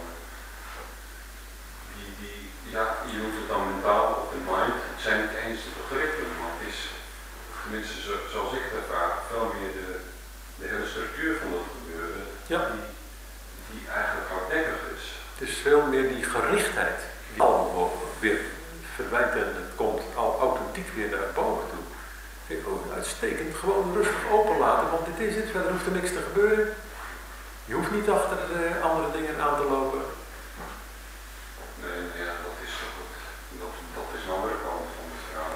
Ja, je noemt het dan mentaal of de mind. Het zijn niet eens de begrippen, maar het is, tenminste zoals ik het ervaar, veel meer de hele structuur van dat gebeuren, ja. die eigenlijk hardnekkig is. Het is veel meer die gerichtheid die allemaal weer verdwijnt en het komt al authentiek weer naar boven toe. Vind ik ook uitstekend, gewoon rustig openlaten, want dit is het, verder hoeft er niks te gebeuren. Je hoeft niet achter andere dingen aan te lopen. Nee, ja, dat is zo goed. Dat is een andere kant van het verhaal.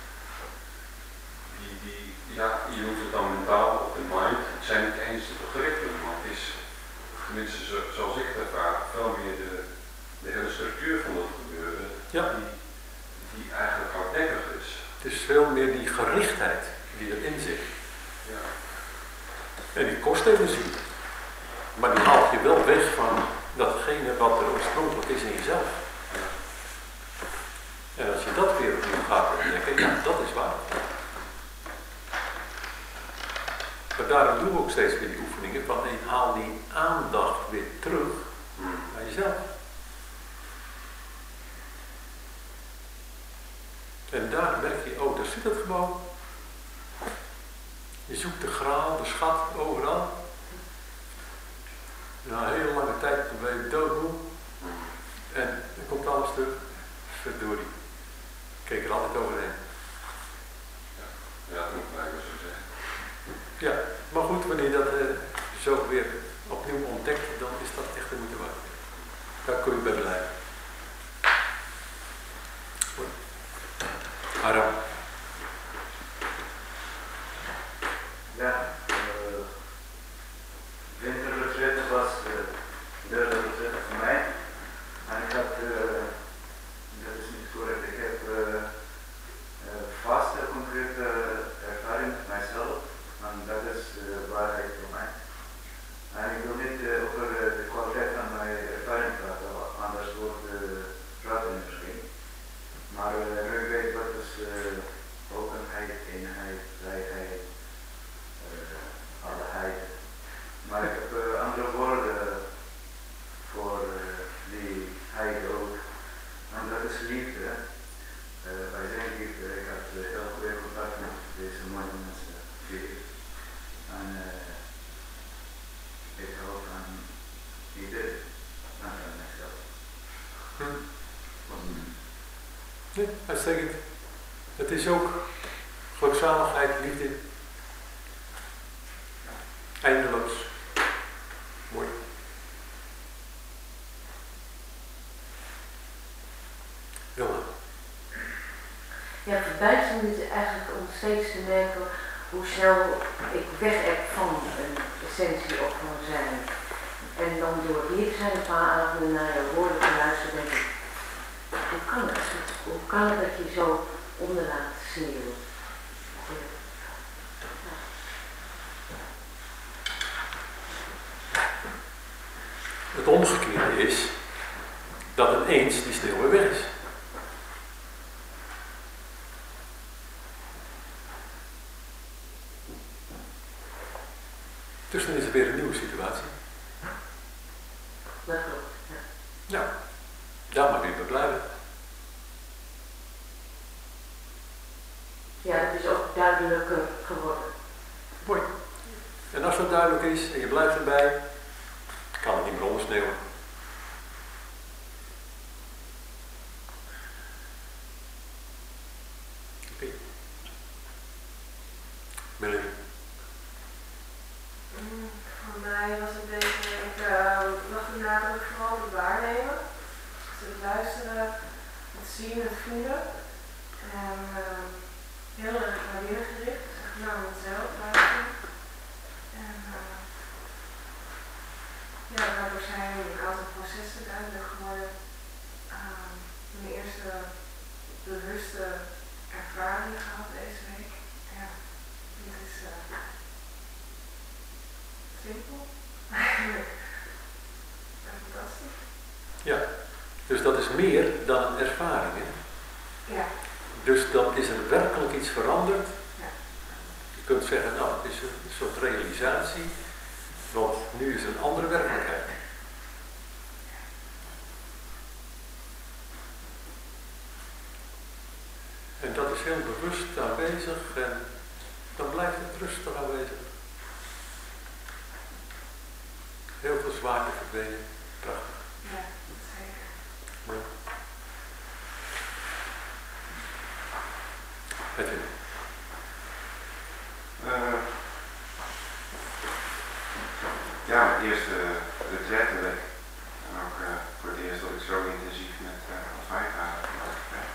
Ja, je noemt het dan mentaal of de mind. Het zijn niet eens de begrippen, maar het is, tenminste zoals ik het ervaar, veel meer de hele structuur van dat gebeuren, ja. die eigenlijk hardnekkig is. Het is veel meer die gerichtheid die erin zit. Ja. En die kost energie. Maar die haalt je wel weg van datgene wat er oorspronkelijk is in jezelf. Ja. En als je dat weer opnieuw gaat ontdekken, ja, dat is waar. Maar daarom doen we ook steeds weer die oefeningen van haal die aandacht weer terug naar jezelf. En daar merk je, oh, daar zit het gewoon. Je zoekt de graal, de schat, overal. Na een hele lange tijd ben je doodmoe. En dan komt alles terug. Verdorie. Ik keek er altijd overheen. Ja, dat moet blijkbaar zo zijn. Ja, maar goed, wanneer je dat zo weer opnieuw ontdekt, dan is dat echt de moeite waard. Daar kun je bij blijven. Aram. Ja, winterretreat was de derde retreat voor mij. En ik had, dat is niet correct, ik heb vaste concrete ervaring met mijzelf. En dat is waarheid voor mij. En ik wil niet over de kwaliteit van mijn ervaring praten, anders wordt praten misschien. Maar nu weet ik wat is openheid, eenheid, vrijheid, alleheid. Maar ik heb andere woorden voor die hij ook Nee, uitstekend. Het is ook gelukzaligheid, liefde. Eindeloos. Mooi. Wilma. Ja, het verbijsterend is eigenlijk om steeds te merken hoe snel ik weg heb van een essentie of van zijn. En dan door hier te zijn een paar avonden naar je woorden te luisteren, denk ik, hoe kan het? Hoe kan het dat je zo onderlaat sneeuwen? Het omgekeerde is dat ineens die sneeuw weer weg is. Dus dan is er weer een nieuwe situatie. Dat klopt, ja. Ja, daar mag je bij blijven. Ja, het is ook duidelijker geworden. Mooi. En als dat duidelijk is en je blijft erbij, kan het niet meer ondersneeuwen. Oké. Melanie. Voor mij was het een beetje, ik lag de nadruk vooral op het waarnemen. Dus het luisteren, het zien, het voelen. En heel erg naar binnen gericht, echt naar mezelf luisteren. En ja, daardoor zijn een aantal processen duidelijk geworden. Mijn eerste bewuste ervaring gehad deze week. Ja, dit is simpel. Eigenlijk fantastisch. Ja, dus dat is meer dan een ervaring, hè? Ja. Dus dan is er werkelijk iets veranderd. Ja. Je kunt zeggen, nou, het is een soort realisatie, want nu is er een andere werkelijkheid. En dat is heel bewust aanwezig en dan blijft het rustig aanwezig. Heel veel zwaarte verdwenen. Prachtig. Ja, zeker. Mooi. Edwin. Ja, mijn eerste retraiteweek. En ook voor het eerst dat ik zo intensief met Advaita had gekregen.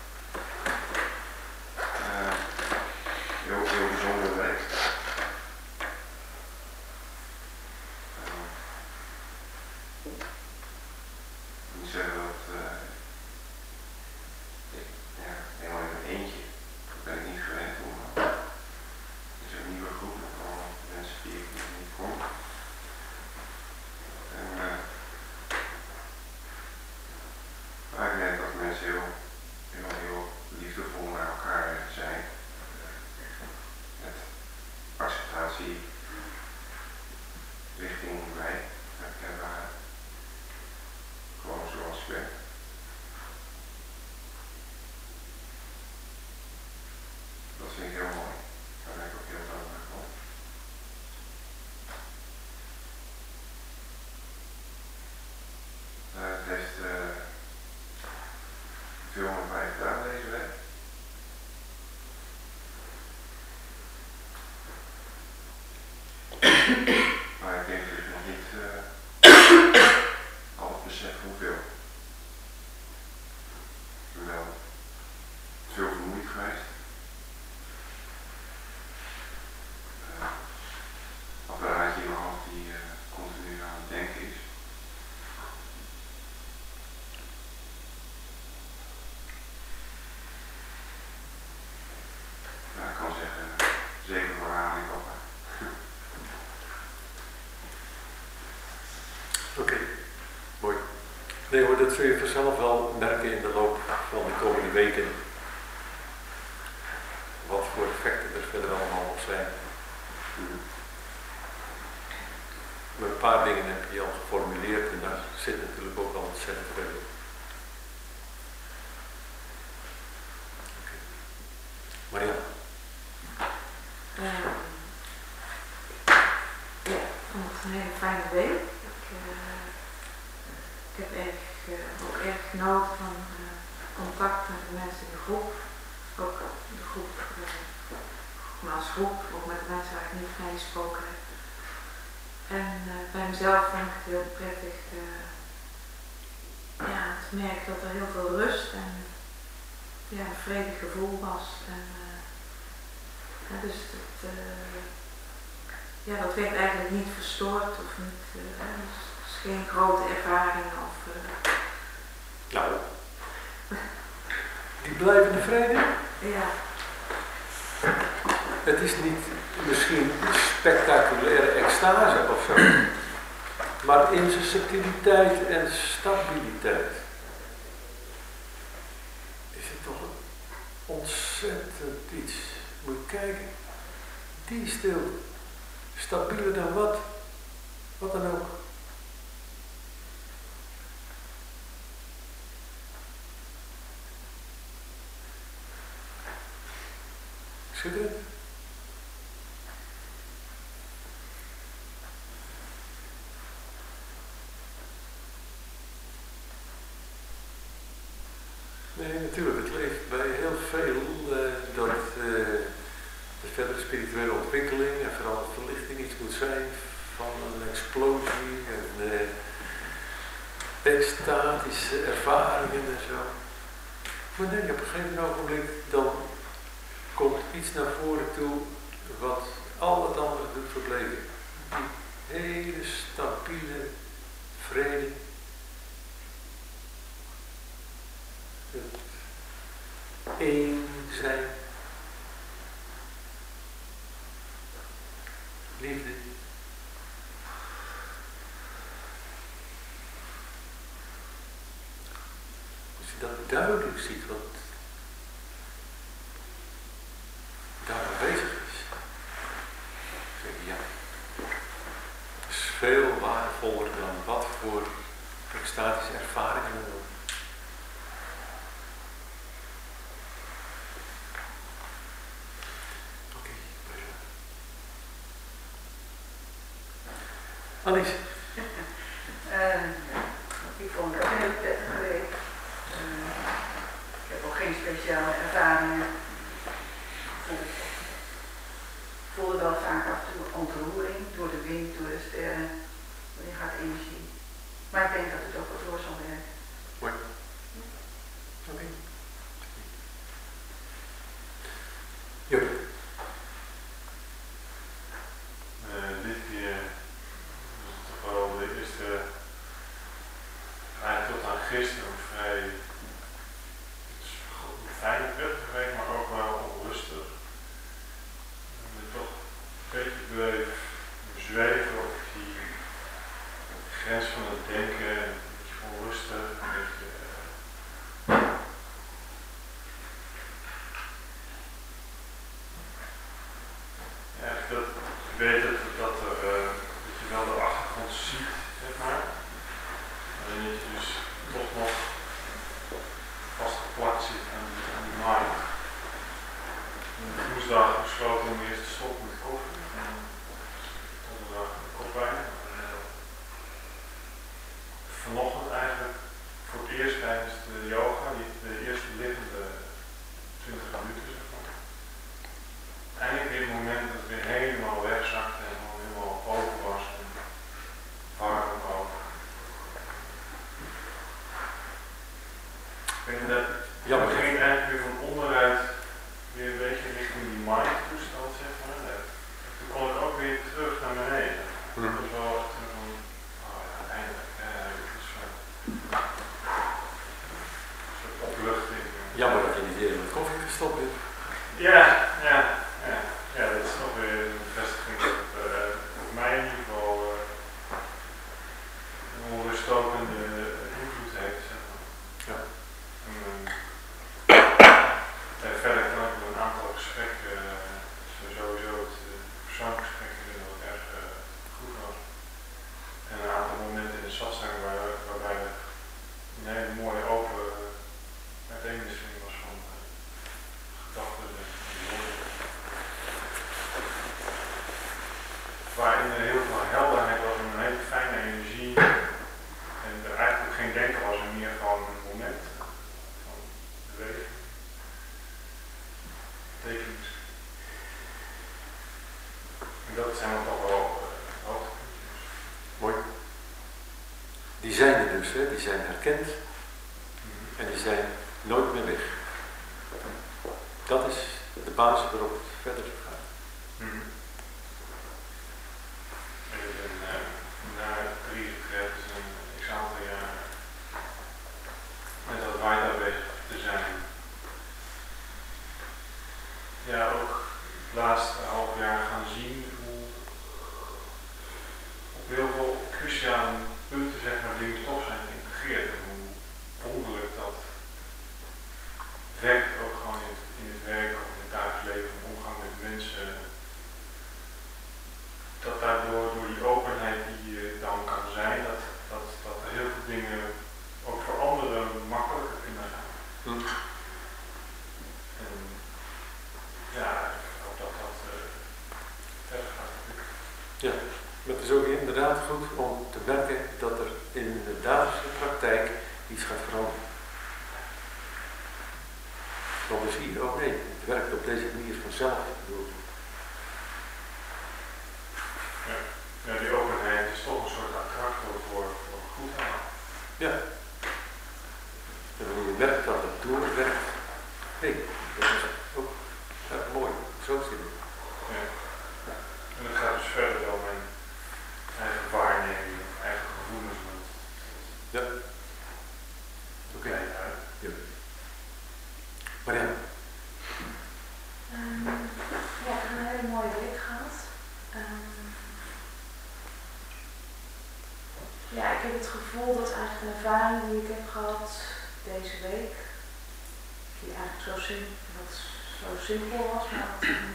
Heel bijzonder week. Ik moet zeggen dat ik helemaal in mijn eentje ben ik niet gewend om. Het is een nieuwe groep met allemaal mensen die ik niet kon. En waar ik merk dat mensen heel liefdevol naar elkaar zijn. Met acceptatie richting mij heb ik ervaren. Gewoon zoals ik ben. Dat vind ik heel mooi. Daar ben ik ook heel dankbaar voor. Het heeft veel met mij gedaan deze week. Maar ik denk dat ik nog niet altijd besef hoeveel. Ik ben wel veel vermoeid geweest. Apparaatje in mijn hoofd die continu aan het denken is. Ja, ik kan zeggen, zeker voor haar en papa. Oké, mooi. Nee hoor, dat zul je vanzelf wel merken in de loop van de komende weken. Wat voor effecten er verder allemaal op zijn. Maar een paar dingen heb je al geformuleerd en daar zit natuurlijk ook al ontzettend veel in. Okay. Marianne. Ja, ik vond het een hele fijne week. Ik heb echt ook erg genoten van contact met de mensen in de groep. Ook de groep, maar als groep, ook met de mensen waar ik niet mee gesproken heb. En bij mezelf vond ik het heel prettig te merken dat er heel veel rust en een vredig gevoel was. En, dus dat werd eigenlijk niet verstoord of niet, dus geen grote ervaring of... Nou, die blijvende vrede? Ja. Het is niet misschien spectaculaire extase of zo, maar in zijn subtiliteit en stabiliteit is het toch een ontzettend iets. Moet je kijken, die stilte, stabieler dan wat dan ook. Schitterend. Nee, natuurlijk. Het leeft bij heel veel dat de verdere spirituele ontwikkeling en vooral de verlichting iets moet zijn van een explosie en extatische ervaringen en zo. Maar nee, op een gegeven ogenblik dan komt iets naar voren toe wat al het andere doet verbleken. Die hele stabiele vrede. Het één zijn. Liefde. Als je dat duidelijk ziet, wat daar aanwezig is, zeg je ja, het is veel waardevoller dan wat voor extatische ervaringen we doen. Alice. Ik vond het ook een hele prettige week. Ik heb ook geen speciale ervaringen. Ik voelde wel vaak af en toe ontroering door de wind, door de sterren, door die harte energie. Maar ik denk dat het ook wel door zal werken. Mooi. Oké. Joep. Dit keer was het toch wel de eerste, eigenlijk tot aan gisteren, een vrij fijne, prettige week, maar ook wel onrustig. En ik toch een beetje bleef zweven op die grens van het denken, een beetje onrustig, een beetje... dat je weet dat je wel de achtergrond ziet, zeg maar. Alleen dat je dus toch nog vastgeplakt zit aan die mind. Woensdag besloten om eerst te stoppen met koffie. En donderdag met kopwijn. Vanochtend eigenlijk voor het eerst tijdens de yoga, de eerste liggende 20 minuten, zeg maar. Eindelijk weer het moment dat het weer helemaal wegzakte en helemaal open was en warm ook. Ik weet dat het ging eigenlijk weer van onderuit weer een beetje richting die mind toestand, zeg maar. Toen kon ik ook weer terug naar beneden. Dat was wel echt van, eindelijk, dit is een soort opluchting. Jammer dat je niet eerder met koffie gestopt bent. Ja, dat is nog weer een bevestiging dat het op mij in ieder geval een onruststokende invloed heeft. Zeg maar. Ja. En verder kan ik een aantal gesprekken, sowieso het persoonlijke gesprek herinneren wat erg goed was. En een aantal momenten in de satsang waarbij er een hele mooie open uiteenwisseling was van gedachten en woorden. Waarin er heel veel helderheid was en een hele fijne energie. En er eigenlijk geen denken was en meer gewoon hè, die zijn herkend en die zijn nooit meer weg. Dat is de basis waarop het verder gaat. Na het retreat is een x-aantal jaar met dat Vaita bezig te zijn. Ja, ook het laatste half jaar gaan zien hoe op heel veel cruciale punten zeg maar dingen toch zijn geïntegreerd en hoe wonderlijk dat werkt ook gewoon in het werk of in het dagelijks leven, in omgang met mensen. Dat daardoor, door die openheid die dan kan zijn, dat er heel veel dingen ook voor anderen makkelijker kunnen gaan. En ja, ik hoop dat dat verder gaat. Ja, maar het is ook inderdaad goed om te merken dat er in de dagelijkse praktijk iets gaat veranderen. Want we zien, oh nee, het werkt op deze manier vanzelf. Ja, die openheid is toch een soort attractor voor goed aan. Ja. En wanneer je merkt dat het doorwerkt, nee, dat is ook mooi, zo zit het. Ja. En dat gaat dus verder dan mijn eigen waarneming, eigen gevoelens. Ja. Oké. Ja. Marianne? Ja, ik heb een hele mooie week gehad. Ja, ik heb het gevoel dat eigenlijk een ervaring die ik heb gehad deze week, die eigenlijk zo simpel was, maar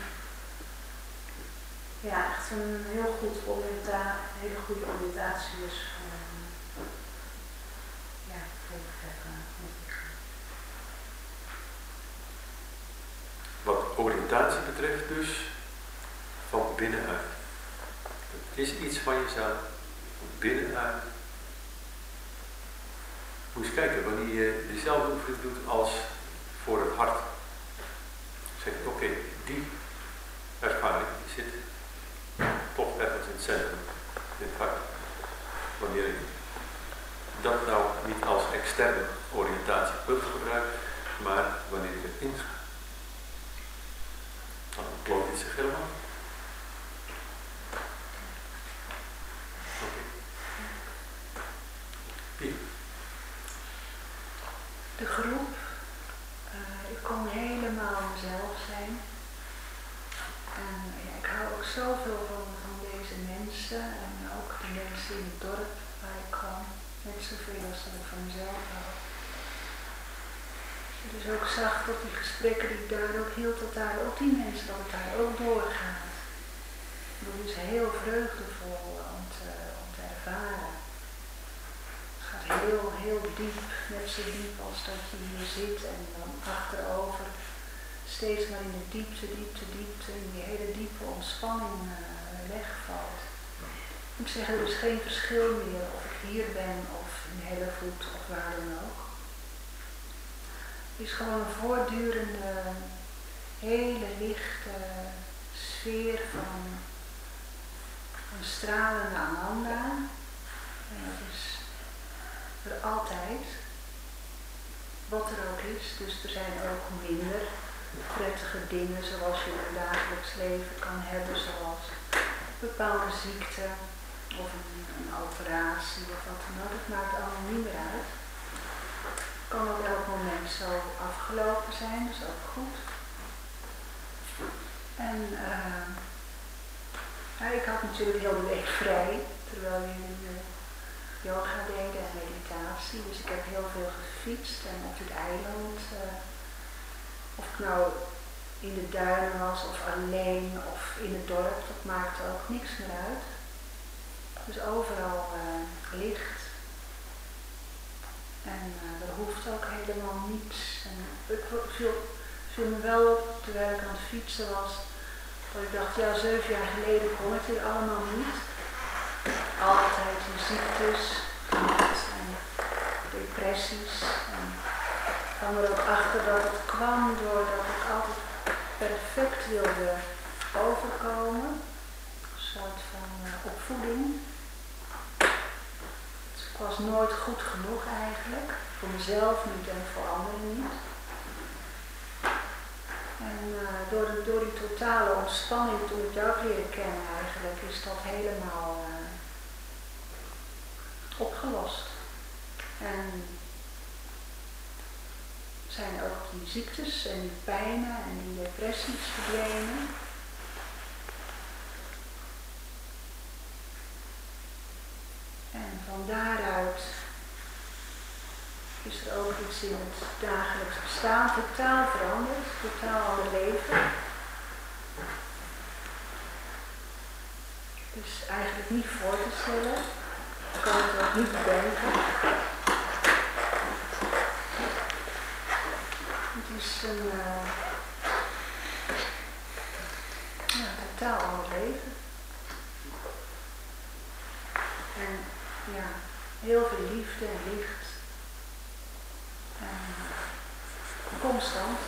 ja, echt een heel goed hele goede oriëntatie is voor verder ontwikkelen. Wat oriëntatie betreft dus, van binnenuit. Het is iets van jezelf, van binnenuit. Moet je kijken, wanneer je dezelfde oefening doet als voor het hart. Zeg je, oké, die ervaring die zit toch ergens in het centrum, in het hart. Wanneer je dat nou niet als externe oriëntatiepunt gebruikt, maar wanneer je erin gaat. Dan ontplooit het zich helemaal. Oké. Hier. De groep, ik kon helemaal mezelf zijn. En ja, ik hou ook zoveel van deze mensen en ook de mensen in het dorp waar ik kwam. Net zoveel als dat ik van mezelf hou. Dus ook zag dat die gesprekken die ik daar ook hield, dat daar ook die mensen, dat het daar ook doorgaat. Dat is heel vreugdevol om te ervaren. Het gaat heel diep, net zo diep als dat je hier zit en dan achterover steeds maar in de diepte, in die hele diepe ontspanning wegvalt. Ik moet zeggen, er is geen verschil meer of ik hier ben of in Hellevoet of waar dan ook. Het is gewoon een voortdurende, hele lichte sfeer van een stralende Ananda. En dat is er altijd, wat er ook is. Dus er zijn ook minder prettige dingen zoals je in het dagelijks leven kan hebben, zoals bepaalde ziekte of een operatie of wat dan ook. Het maakt allemaal niet meer uit. Het kan op elk moment zo afgelopen zijn, dat is ook goed. En ik had natuurlijk heel de week vrij, terwijl jullie yoga deden en meditatie. Dus ik heb heel veel gefietst en op dit eiland, of ik nou in de duinen was of alleen of in het dorp, dat maakte ook niks meer uit. Dus overal licht. En er hoeft ook helemaal niets. En ik viel me wel op, terwijl ik aan het fietsen was, dat ik dacht, ja, 7 jaar geleden kon het hier allemaal niet. Altijd die ziektes en depressies. En ik kwam er ook achter dat het kwam doordat ik altijd perfect wilde overkomen. Een soort van opvoeding. Het het was nooit goed genoeg eigenlijk. Voor mezelf niet en voor anderen niet. En door die totale ontspanning toen ik jou leerde kennen eigenlijk, is dat helemaal opgelost. En zijn ook die ziektes en die pijnen en die depressies verdwenen. En van daaruit is er ook iets in het dagelijks bestaan totaal veranderd, totaal ander leven. Dus eigenlijk niet voor te stellen, ik kan het ook niet bedenken. Het is een totaal ander leven. En ja, heel veel liefde en licht. En constant.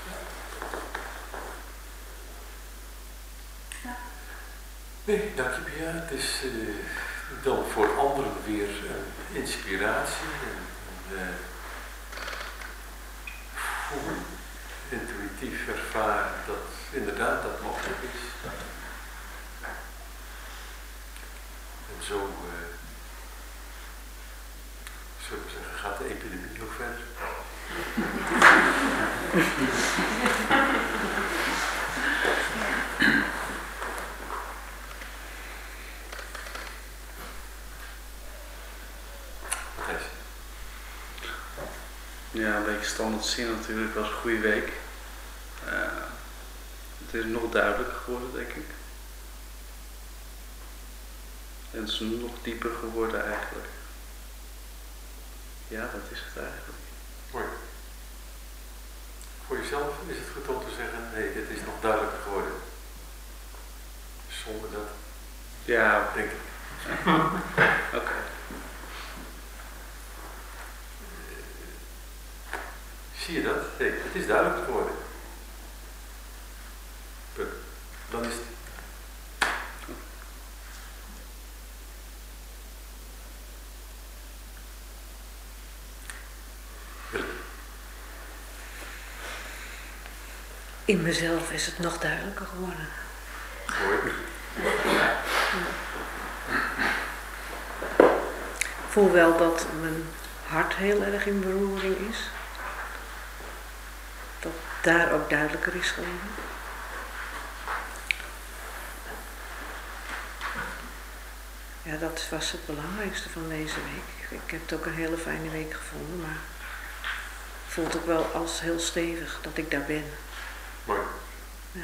Ja. Nee, dank je Pia. Het is dan voor anderen weer een inspiratie. En voelen, intuïtief ervaren dat inderdaad dat mogelijk is. En zo, zullen we zeggen, gaat de epidemie nog verder. Ja, een week standaard zien natuurlijk was een goede week. Het is nog duidelijker geworden, denk ik. En het is nog dieper geworden eigenlijk. Ja, dat is het eigenlijk. Mooi. Voor jezelf is het goed om te zeggen, nee, dit is nog duidelijker geworden. Zonder dat. Ja, denk ik. Oké. Zie je dat? Nee, het is duidelijk geworden. Punt. Dan is het. In mezelf is het nog duidelijker geworden. Mooi. Ik voel wel dat mijn hart heel erg in beroering is. Dat daar ook duidelijker is geworden. Ja, dat was het belangrijkste van deze week. Ik heb het ook een hele fijne week gevonden, maar het voelt ook wel als heel stevig dat ik daar ben. Mooi. Ja.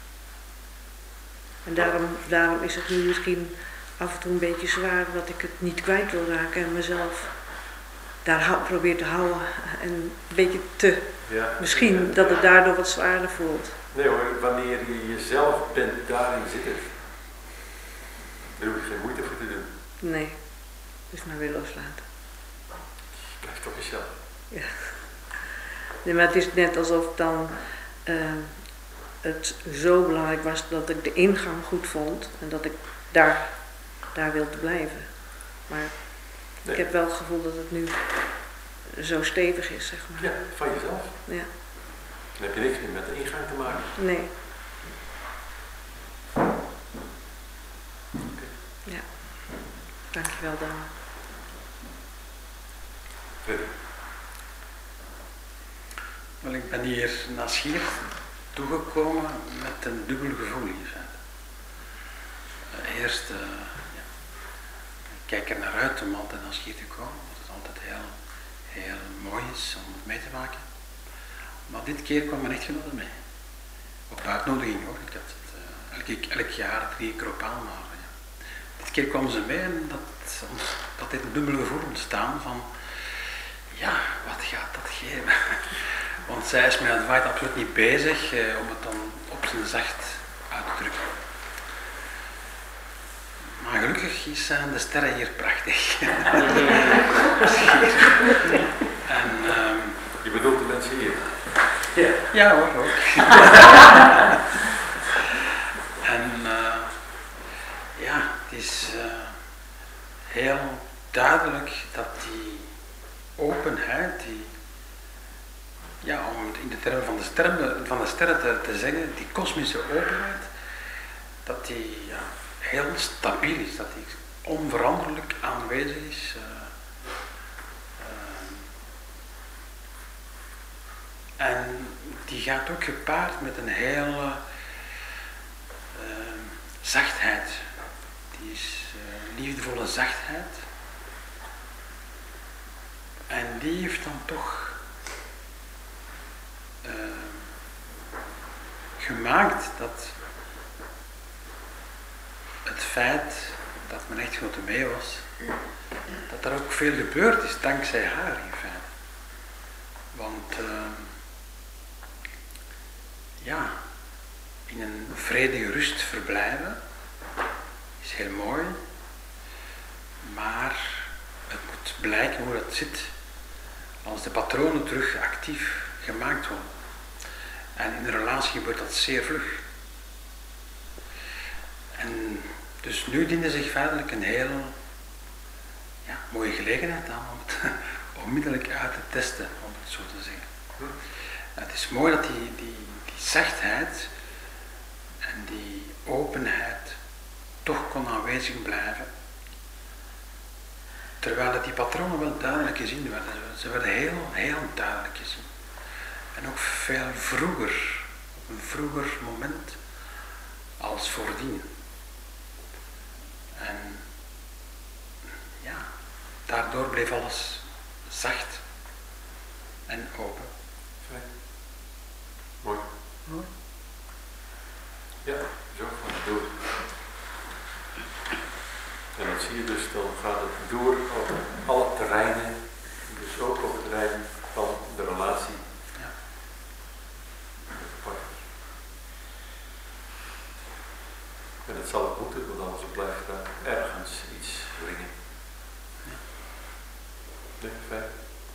En daarom is het nu misschien af en toe een beetje zwaar dat ik het niet kwijt wil raken en mezelf daar probeer te houden en een beetje te. Ja. Misschien dat het daardoor wat zwaarder voelt. Nee hoor, wanneer je jezelf bent, daarin zit het. Daar hoef je geen moeite voor te doen. Nee, dus maar weer loslaten. Blijf toch jezelf. Ja. Nee, maar het is net alsof dan het zo belangrijk was dat ik de ingang goed vond en dat ik daar wilde blijven. Maar nee. Ik heb wel het gevoel dat het nu zo stevig is, zeg maar. Ja, van jezelf. Ja. Dan heb je niks meer met de ingang te maken. Nee. Okay. Ja. Dankjewel, Daan. Freddy. Wel, ik ben hier naar Schier toegekomen met een dubbel gevoel hier. Eerst, ik kijk er naar uit om altijd naar Schier te komen, omdat het altijd heel mooi is om het mee te maken. Maar dit keer kwam mijn echtgenote mee. Op uitnodiging hoor, ik had het elk jaar 3 keer op aan, maar ja. Dit keer kwam ze mee en dat deed een dubbel gevoel ontstaan van, ja, wat gaat dat geven? Want zij is met het feit absoluut niet bezig om het dan op zijn zacht uit te drukken. Maar gelukkig zijn de sterren hier prachtig. En, je bedoelt de mensen hier? Ja hoor, ook. En ja, het is heel duidelijk dat ja, om het in de termen van de sterren te zeggen, die kosmische openheid, dat die ja, heel stabiel is, dat die onveranderlijk aanwezig is. En die gaat ook gepaard met een hele zachtheid. Die is liefdevolle zachtheid. En die heeft dan toch gemaakt dat het feit dat mijn echtgenote mee was, dat er ook veel gebeurd is dankzij haar in feite. Want ja, in een vredige rust verblijven is heel mooi, maar het moet blijken hoe dat zit als de patronen terug actief gemaakt worden. En in een relatie gebeurt dat zeer vlug. En dus nu diende zich feitelijk een heel mooie gelegenheid aan om het onmiddellijk uit te testen, om het zo te zeggen. Het is mooi dat die zachtheid en die openheid toch kon aanwezig blijven. Terwijl die patronen wel duidelijk gezien werden. Ze werden heel duidelijk gezien. En ook veel vroeger, op een vroeger moment als voordien. En ja, daardoor bleef alles zacht en open. Fijn. Mooi. Ja, zo gaat het door. En dan zie je dus, dan gaat het door op alle terreinen, dus ook op het terrein van de relatie. Ja. En dat zal ook moeten, want anders blijft er ergens iets wringen. Ja. Nee, fijn.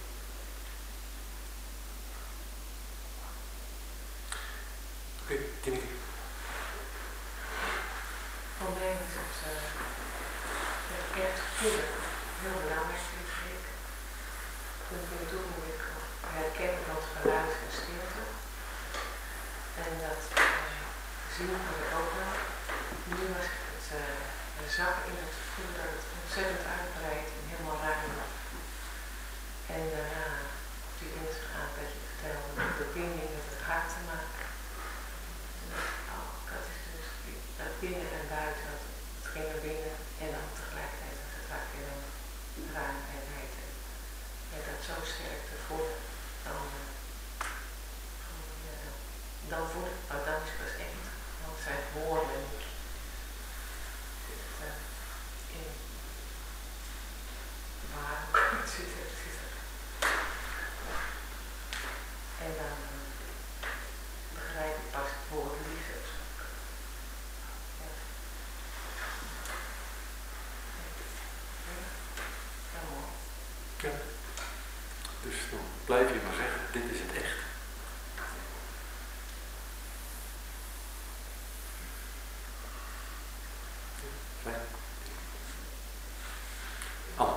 Oké, Tineke. Voor mij is het echt heel belangrijk deze week. Toen ik weer doen moet ik herkennen dat geluid en stilte. En dat zien had ik ook wel. Nu was ik het zag in het gevoel dat het ontzettend uitbreidt en helemaal ruim. En daarna op die dinsdag aan dat je vertelde de verbinding met het hart te maken. Dat is dus dat binnen en buiten, het ging naar binnen en dan tegelijkertijd het hart weer ruim en wijd. En dat zo sterk te voelen, dan voel ik, dan is het pas echt, dan zijn woorden niet. Waarom zit er? En dan begrijp ik pas het woord liefde of zo. Ja, mooi. Ja. Dus dan blijf je maar zeggen, dit is het echt. Fijn. Anne.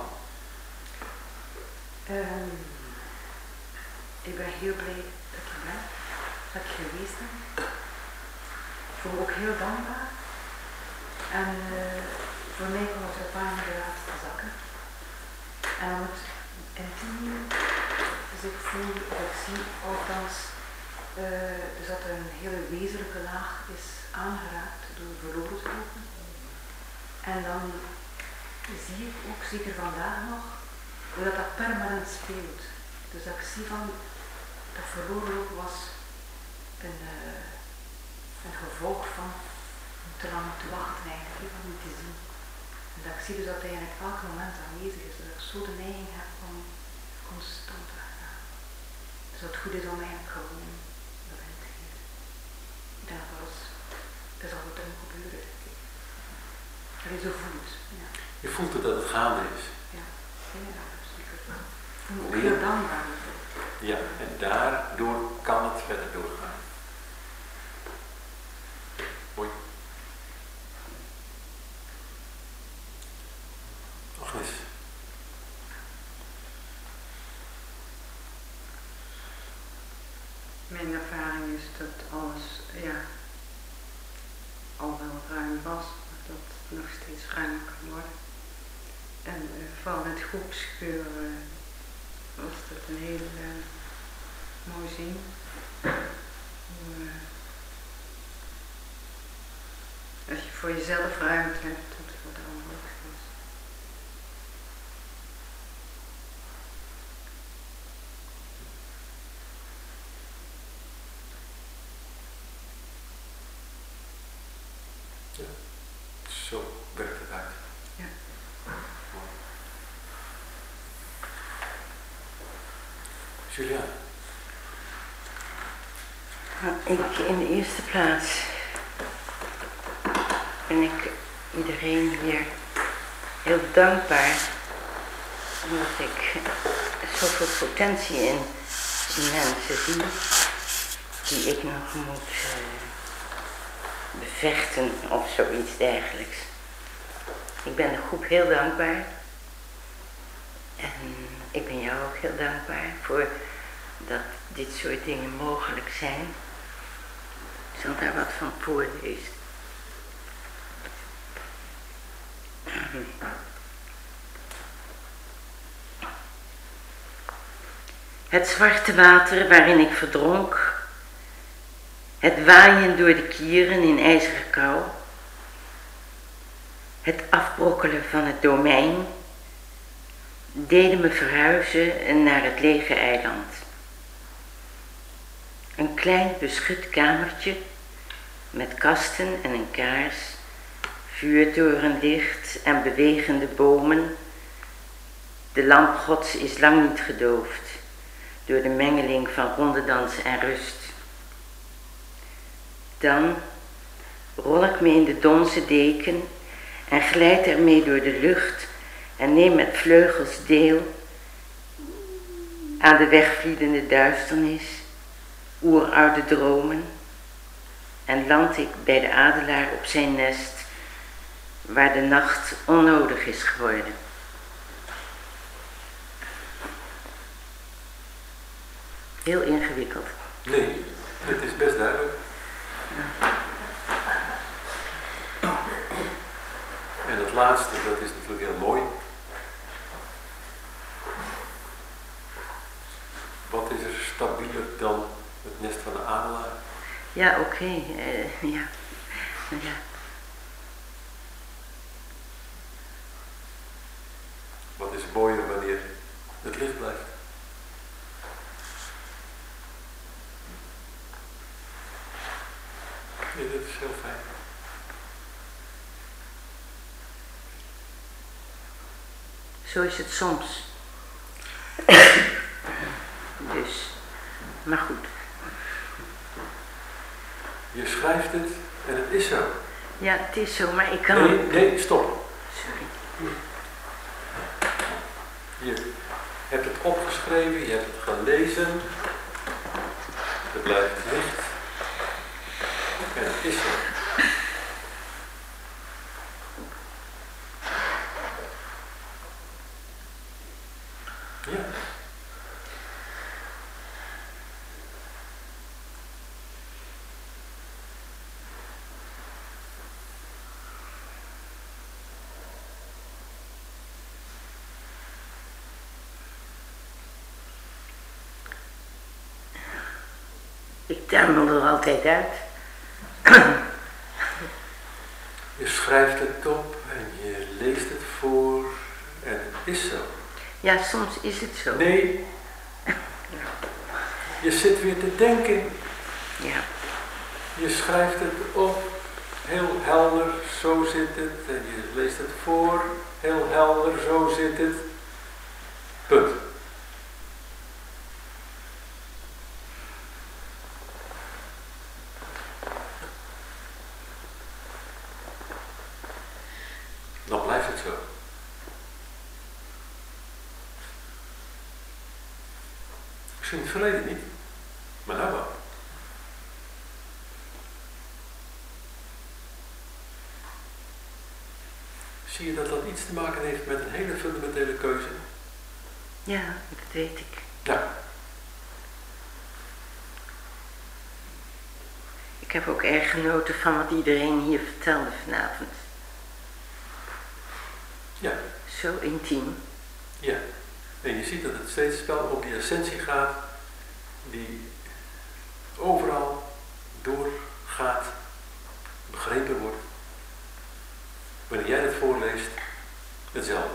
Ik ben heel blij dat je bent, dat je geweest bent. Ik voel me ook heel dankbaar. En voor mij kwam het ervaring de laatste zakken. En dan wordt intiem, dus ik voel, of ik zie althans, dus dat er een hele wezenlijke laag is aangeraakt door verloren. En dan zie ik ook, zeker vandaag nog, hoe dat permanent speelt. Dus dat ik zie van, dat verloren was een gevolg van te lang te wachten eigenlijk, van niet te zien. En dat ik zie dus dat eigenlijk elk moment aanwezig is, dat ik zo de neiging heb om constant te gaan. Dus wat goed is om eigenlijk gewoon erin te geven. Ik denk dat alles is al wat er moet gebeuren. Dat je zo voelt. Ja. Je voelt het dat het gaande is. Ja, zeker. Ik voel me ook heel dankbaar. Ja, en daardoor kan het verder doorgaan. Mooi. Agnes. Mijn ervaring is dat alles, ja, al wel ruim was, maar dat het nog steeds ruimer kan worden. En vooral het groepsgeuren was dat een heel mooi zien. Hoe, als je voor jezelf ruimte hebt, dat het voor de ander ook is. Ja, zo werkt het uit. Ja. Julia. Ik in de eerste plaats ben ik iedereen hier heel dankbaar omdat ik zoveel potentie in mensen zie die ik nog moet bevechten of zoiets dergelijks. Ik ben de groep heel dankbaar en ik ben jou ook heel dankbaar voor dat dit soort dingen mogelijk zijn. Ik zal daar wat van voorlezen. Het zwarte water waarin ik verdronk, het waaien door de kieren in ijzeren kou, het afbrokkelen van het domein, deden me verhuizen naar het lege eiland. Een klein beschut kamertje met kasten en een kaars, vuurtorenlicht en bewegende bomen. De lamp Gods is lang niet gedoofd door de mengeling van rondedans en rust. Dan rol ik me in de donzen deken en glijd ermee door de lucht en neem met vleugels deel aan de wegvliedende duisternis, oeroude dromen, en land ik bij de adelaar op zijn nest, waar de nacht onnodig is geworden. Heel ingewikkeld. Nee, het is best duidelijk. En het laatste, dat is natuurlijk heel mooi. Wat is er stabieler dan het nest van de adelaar? Ja, oké. Ja. Ja. Wat is mooier wanneer het licht blijft? Ja, dat is heel fijn. Zo is het soms. Dus, maar goed. Je schrijft het en het is zo. Ja, het is zo, maar ik kan... Nee, stop. Sorry. Je hebt het opgeschreven, je hebt het gelezen. Het blijft licht. En het is zo. Ja. Ik tuimel er altijd uit. Je schrijft het op en je leest het voor en het is zo. Ja, soms is het zo. Nee. Je zit weer te denken. Ja. Je schrijft het op, heel helder, zo zit het. En je leest het voor, heel helder, zo zit het. Punt. Dan blijft het zo. Misschien in het verleden niet, maar nou wel. Zie je dat dat iets te maken heeft met een hele fundamentele keuze? Ja, dat weet ik. Ja. Ik heb ook erg genoten van wat iedereen hier vertelde vanavond. Ja. Zo intiem. Ja. En je ziet dat het steeds wel om die essentie gaat die overal doorgaat, begrepen wordt. Wanneer jij het voorleest, hetzelfde.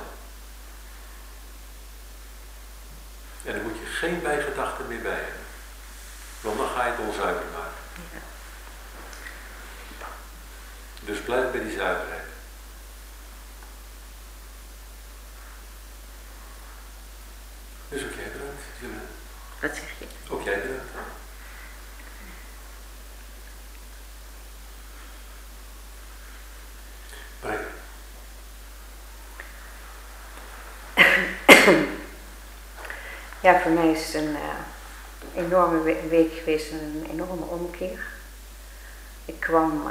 En dan moet je geen bijgedachten meer bij hebben. Want dan ga je het onzuiver maken. Ja. Dus blijf bij die zuiverheid. Dus ook jij bedankt, Julia. Wat zeg je? Ook jij bedankt. Breng. Ja, voor mij is het een enorme week geweest, een enorme omkeer. Ik kwam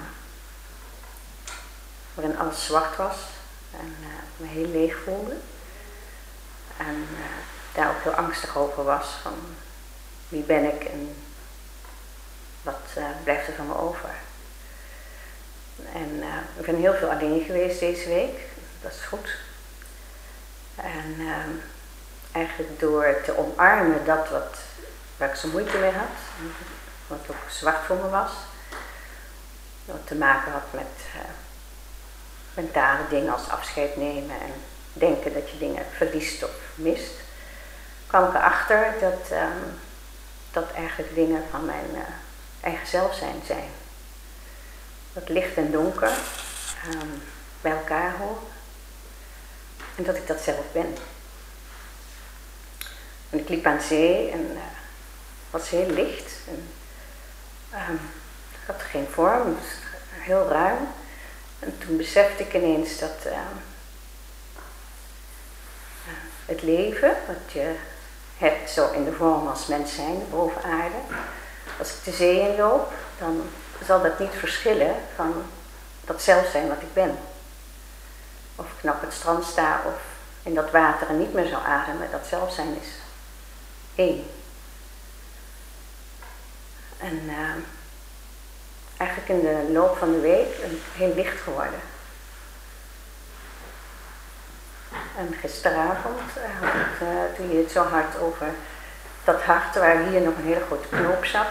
waarin alles zwart was en me heel leeg voelde. En daar ook heel angstig over was van wie ben ik en wat blijft er van me over. En ik ben heel veel alleen geweest deze week, dat is goed. En eigenlijk door te omarmen dat waar ik zo moeite mee had, wat ook zwart voor me was, wat te maken had met mentale dingen als afscheid nemen en denken dat je dingen verliest of mist, kwam ik erachter dat eigenlijk dingen van mijn eigen zelfzijn zijn. Dat licht en donker bij elkaar horen en dat ik dat zelf ben. En ik liep aan zee en het was heel licht en had geen vorm, het was heel ruim. En toen besefte ik ineens dat het leven, wat je hebt zo in de vorm als mens zijn, boven aarde, als ik de zee inloop, dan zal dat niet verschillen van dat zelf zijn wat ik ben. Of ik nou op het strand sta of in dat water en niet meer zou ademen, dat zelf zijn is één. En eigenlijk in de loop van de week heel licht geworden. En gisteravond, toen je het zo hard over dat hart waar hier nog een hele grote knoop zat,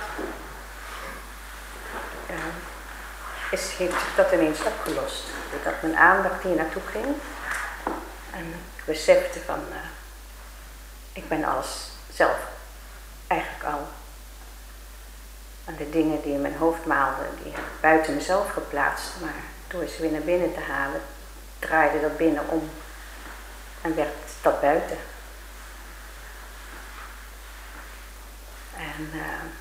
heeft zich dat ineens opgelost. Doordat mijn aandacht hier naartoe ging. En ik besefte van, ik ben alles zelf eigenlijk al. En de dingen die in mijn hoofd maalden, die heb ik buiten mezelf geplaatst. Maar door ze weer naar binnen te halen, draaide dat binnen om. En werd dat buiten. En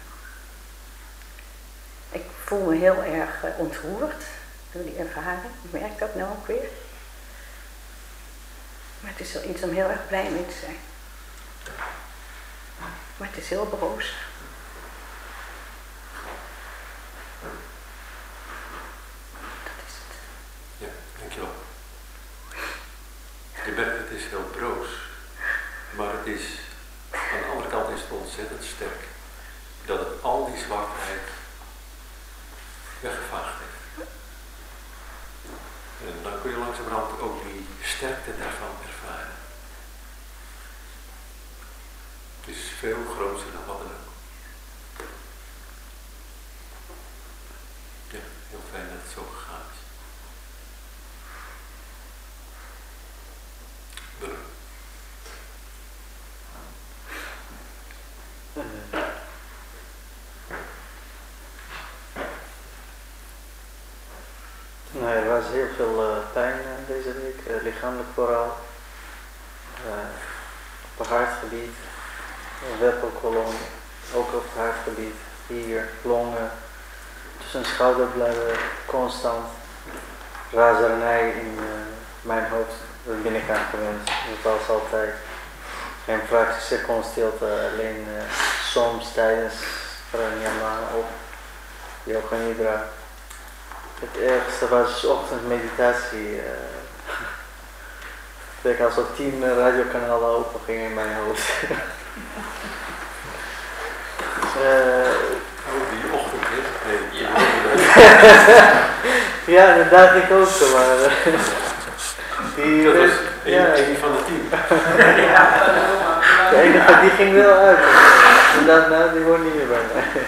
ik voel me heel erg ontroerd door die ervaring. Ik merk dat nou ook weer. Maar het is wel iets om heel erg blij mee te zijn. Maar het is heel broos. Dat is het. Ja, dankjewel. Je merkt, het is heel broos, maar het is, aan de andere kant is het ontzettend sterk. Dat het al die zwartheid weggevaagd heeft. En dan kun je langzamerhand ook die sterkte daarvan ervaren. Het is veel groter dan wat dan ook. Ja, heel fijn dat het zo gegaan is. Bedankt. Nee, er was heel veel pijn deze week, lichamelijk vooral. Op het hartgebied, wervelkolom, ook op het hartgebied, hier, longen, tussen schouderbladen, constant. Razernij in mijn hoofd, de binnenkant gewend, zoals altijd. Geen fractie seconde stilte, alleen soms tijdens pranayama op yoga nidra. Het ergste was 's ochtends meditatie. Het leek alsof 10 radiokanalen open gingen in mijn hoofd. Die ochtend, Ja, dat dacht ik ook zo, maar... dat was een van de 10. De enige die ging wel uit. En dacht, nou, die hoort niet meer bij mij.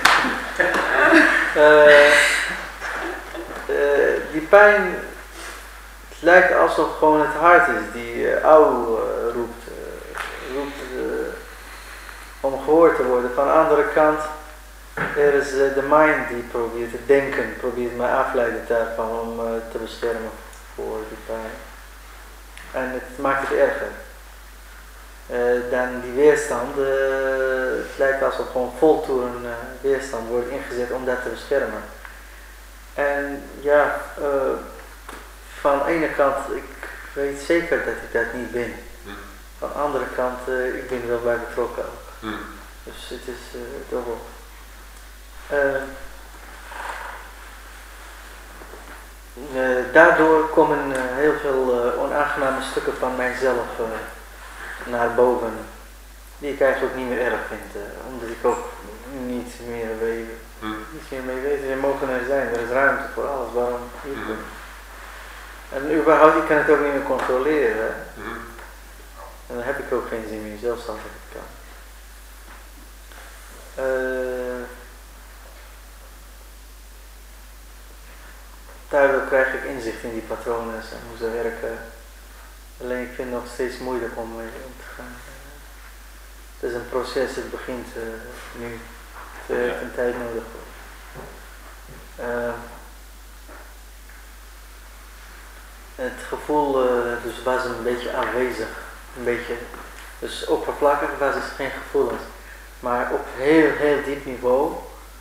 Die pijn, het lijkt alsof gewoon het hart is die roept om gehoord te worden. Van de andere kant, er is de mind die probeert te denken, probeert mij afleiden daarvan om te beschermen voor die pijn. En het maakt het erger. Dan die weerstand, het lijkt alsof gewoon voltoeren weerstand wordt ingezet om dat te beschermen. En ja, van de ene kant, ik weet zeker dat ik dat niet ben. Van de andere kant, ik ben wel bij betrokken ook. Dus het is dubbel. Daardoor komen heel veel onaangename stukken van mijzelf naar boven, die ik eigenlijk niet meer erg vind, omdat ik ook niet meer mee weet. Ze mogen er zijn, er is ruimte voor alles, waarom niet doen? En überhaupt, ik kan het ook niet meer controleren. En dan heb ik ook geen zin meer, zelfs als ik het kan. Daardoor krijg ik inzicht in die patronen en hoe ze werken. Alleen ik vind het nog steeds moeilijk om mee om te gaan. Het is een proces, het begint nu. Het heeft een tijd nodig. Het gevoel dus was een beetje aanwezig. Een beetje. Dus oppervlakkig was het geen gevoelens. Maar op heel diep niveau.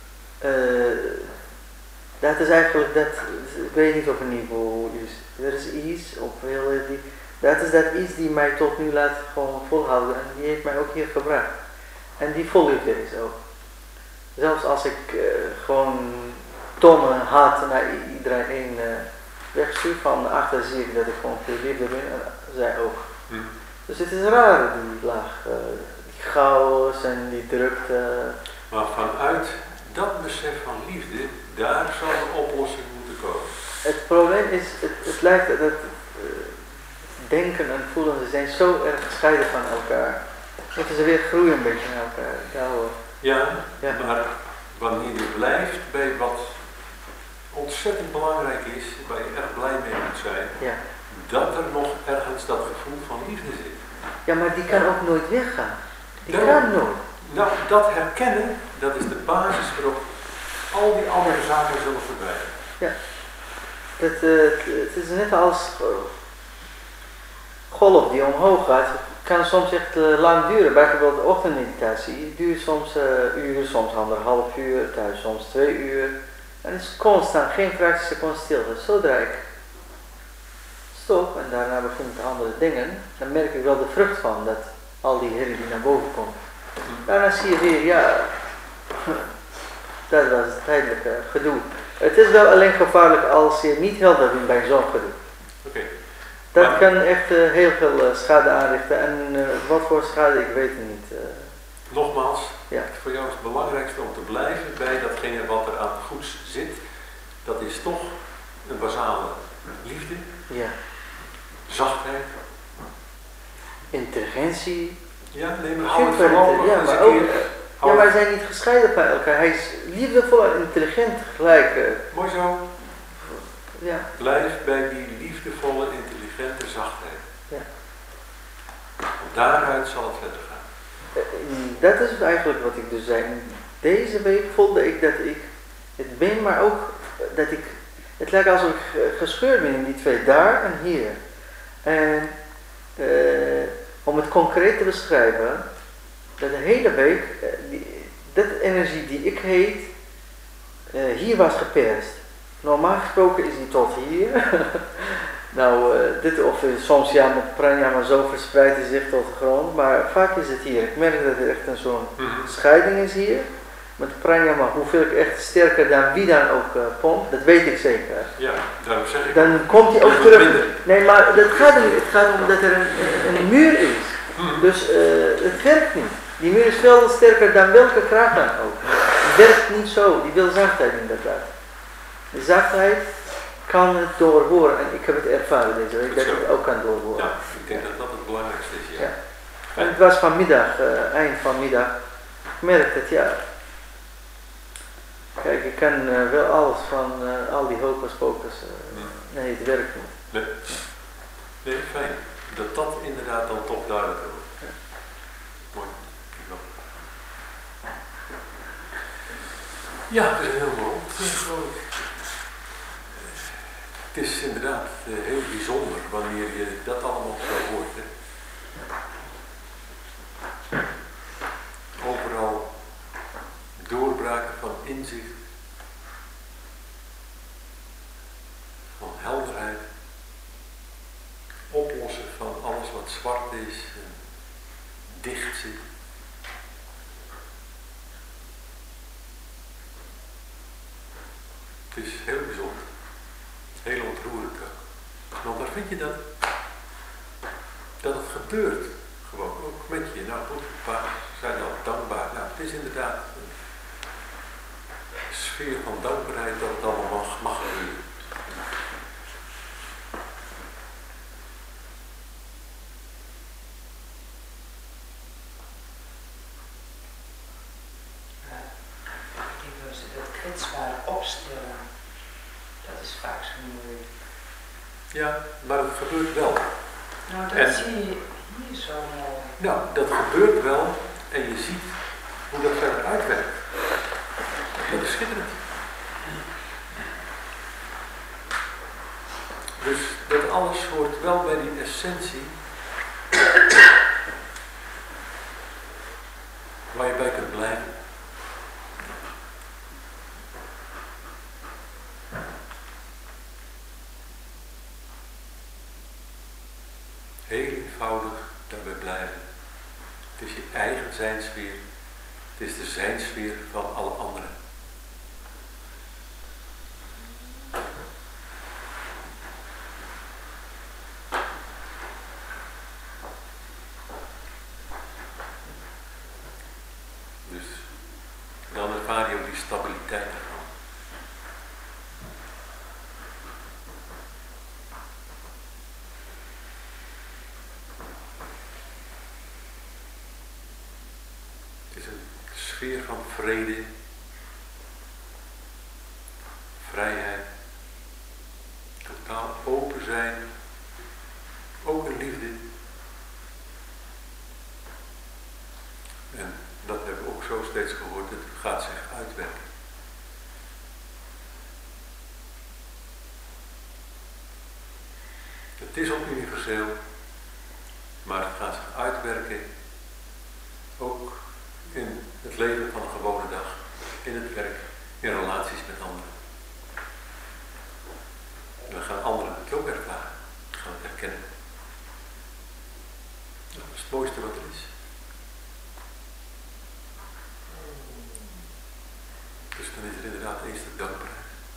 Dat is eigenlijk dat, ik weet niet of een niveau is. Er is iets op heel diep. Dat is dat iets die mij tot nu laat gewoon volhouden en die heeft mij ook hier gebracht. En die voel ik weer eens ook. Zelfs als ik gewoon domme haat naar iedereen wegstuur, van achter zie ik dat ik gewoon veel liefde ben en zij ook. Dus het is raar die laag, die chaos en die drukte. Maar vanuit dat besef van liefde, daar zou een oplossing moeten komen. Het probleem is, het lijkt dat denken en voelen, ze zijn zo erg gescheiden van elkaar. Moeten ze weer groeien een beetje naar elkaar. Ja, maar wanneer je blijft bij wat ontzettend belangrijk is, waar je erg blij mee moet zijn, dat er nog ergens dat gevoel van liefde zit. Ja, maar die kan ook nooit weggaan. Die kan nooit. Nou, dat herkennen, dat is de basis waarop al die andere zaken zullen verdwijnen. Ja. Het is net als golf die omhoog gaat, kan soms echt lang duren. Bijvoorbeeld de ochtendmeditatie duurt soms een uur, soms 1,5 uur, thuis soms 2 uur. En het is constant, geen fractie seconde stilte. Zodra ik stop en daarna begin ik andere dingen, dan merk ik wel de vrucht van dat al die herrie die naar boven komt. Daarna zie je weer, ja, dat was het tijdelijke gedoe. Het is wel alleen gevaarlijk als je niet helder bent bij zo'n gedoe. Dat kan echt heel veel schade aanrichten en wat voor schade, ik weet het niet. Nogmaals, voor jou is het belangrijkste om te blijven bij datgene wat er aan goeds zit. Dat is toch een basale liefde, zachtheid, intelligentie. Ja, nee, maar hou het vooral maar ook. Ja, maar zij zijn niet gescheiden van elkaar. Hij is liefdevol en intelligent tegelijk. Mooi zo. Ja. Blijf bij die liefdevolle, intelligente zachtheid. Ja. Daaruit zal het verder gaan. Dat is eigenlijk wat ik dus zei. Deze week voelde ik dat ik het ben, maar ook dat ik, het lijkt alsof ik gescheurd ben in die twee, daar en hier. En om het concreet te beschrijven, dat de hele week, dat energie die ik heet, hier was geperst. Normaal gesproken is die tot hier. Nou, dit of soms ja met pranayama zo verspreidt hij zich tot de grond, maar vaak is het hier. Ik merk dat er echt een zo'n scheiding is hier. Met pranayama, hoeveel ik echt sterker dan wie dan ook pompt, dat weet ik zeker. Ja, daarom zeg ik. Dan komt hij ook terug. Nee, maar dat gaat er niet. Het gaat om dat er een muur is. Dus het werkt niet. Die muur is veel sterker dan welke kracht dan ook. Die werkt niet zo, die wil zachtheid inderdaad. zachtheid kan het doorhoren. En ik heb het ervaren deze week, dat ik het ook kan doorhoren. Ja, ik denk dat dat het belangrijkste is, ja. En het was vanmiddag, eind vanmiddag, ik merkte het, ja. Kijk, ik kan wel alles van al die hocus pocus, nee, het werkt niet. Nee, fijn. Dat inderdaad dan toch duidelijk wordt. Ja. Mooi. Ja, dat is helemaal rond, geloof ik. Het is inderdaad heel bijzonder wanneer je dat allemaal zo hoort. Hè. Overal doorbraken van inzicht, van helderheid, oplossen van alles wat zwart is en dicht zit. Het is heel bijzonder, heel ontroerend ook. Want waar vind je dat? Dat het gebeurt, gewoon, ook met je. Nou goed, een paar zijn al dankbaar. Nou, het is inderdaad een sfeer van dankbaarheid dat het allemaal mag gebeuren. Dat kwetsbare opstellen, dat is vaak zo moeilijk. Ja, maar het gebeurt wel. Nou, dat zie je hier zo mooi. Nou, dat gebeurt wel en je ziet hoe dat verder uitwerkt. Dat is schitterend. Dus dat alles hoort wel bij die essentie waar je bij kunt blijven. Heel eenvoudig daarbij blijven. Het is je eigen zijnsfeer. Het is de zijnsfeer van alle anderen. Dus dan ervaar je ook die stabiliteit ervan. Sfeer van vrede, vrijheid, totaal open zijn, ook in liefde. En dat hebben we ook zo steeds gehoord, het gaat zich uitwerken. Het is ook universeel, maar het gaat zich uitwerken ook in het leven van een gewone dag, in het werk, in relaties met anderen. En dan gaan anderen het ook ervaren, gaan het herkennen. Dat is het mooiste wat er is. Dus dan is er inderdaad eens de dankbaarheid.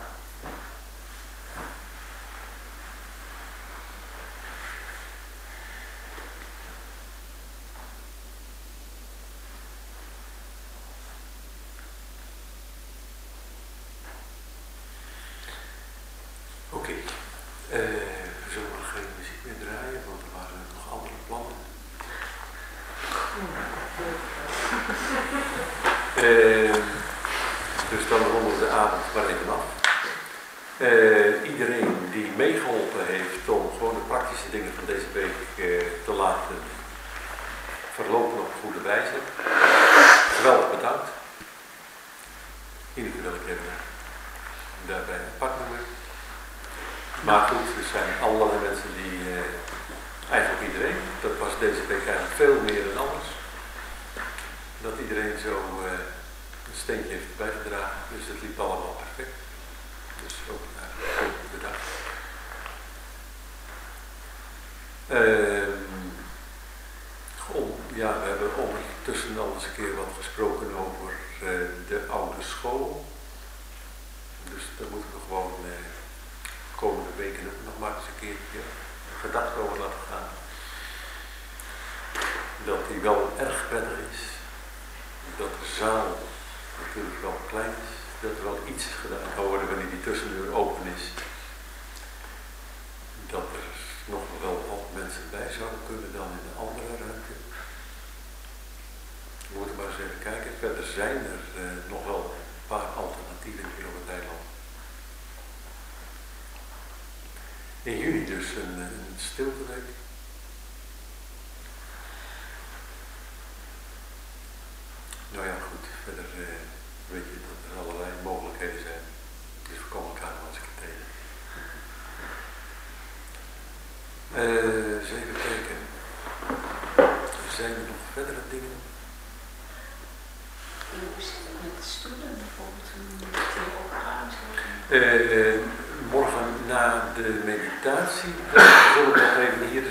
Oké, we zullen nog geen muziek meer draaien, want er waren nog andere plannen. Dus dan ronden we de avond maar even af. Iedereen die meegeholpen heeft om gewoon de praktische dingen van deze week te laten verlopen op een goede wijze. Geweldig bedankt. Ieder wil ik even daarbij een partnummer. Maar goed, er zijn allerlei mensen die, eigenlijk iedereen, dat was deze week eigenlijk veel meer dan anders. Dat iedereen zo een steentje heeft bijgedragen, dus het liep allemaal perfect. Dus ook goed bedankt. Ja, we hebben ondertussen al eens een keer wat gesproken over de oude school. Dus daar moeten we gewoon komende weken nog maar eens een keertje gedachten over laten gaan. Dat die wel erg prettig is. Dat de zaal natuurlijk wel klein is. dat er wel iets gedaan kan worden wanneer die tussendeur open is. Dat er nog wel wat mensen bij zouden kunnen dan in de andere ruimte. We moeten maar eens even kijken. Verder zijn er nog wel een paar alternatieven hier op het eiland. In juni dus een stilteweek. Nou ja, goed. Verder weet je dat er allerlei mogelijkheden zijn. Dus we komen elkaar nog eens een keer tegen. Eens even kijken. Zijn er nog verdere dingen? Hoe zit het met de stoelen bijvoorbeeld? Die opgeruimd worden? Morgen na de meditatie zullen we nog even hier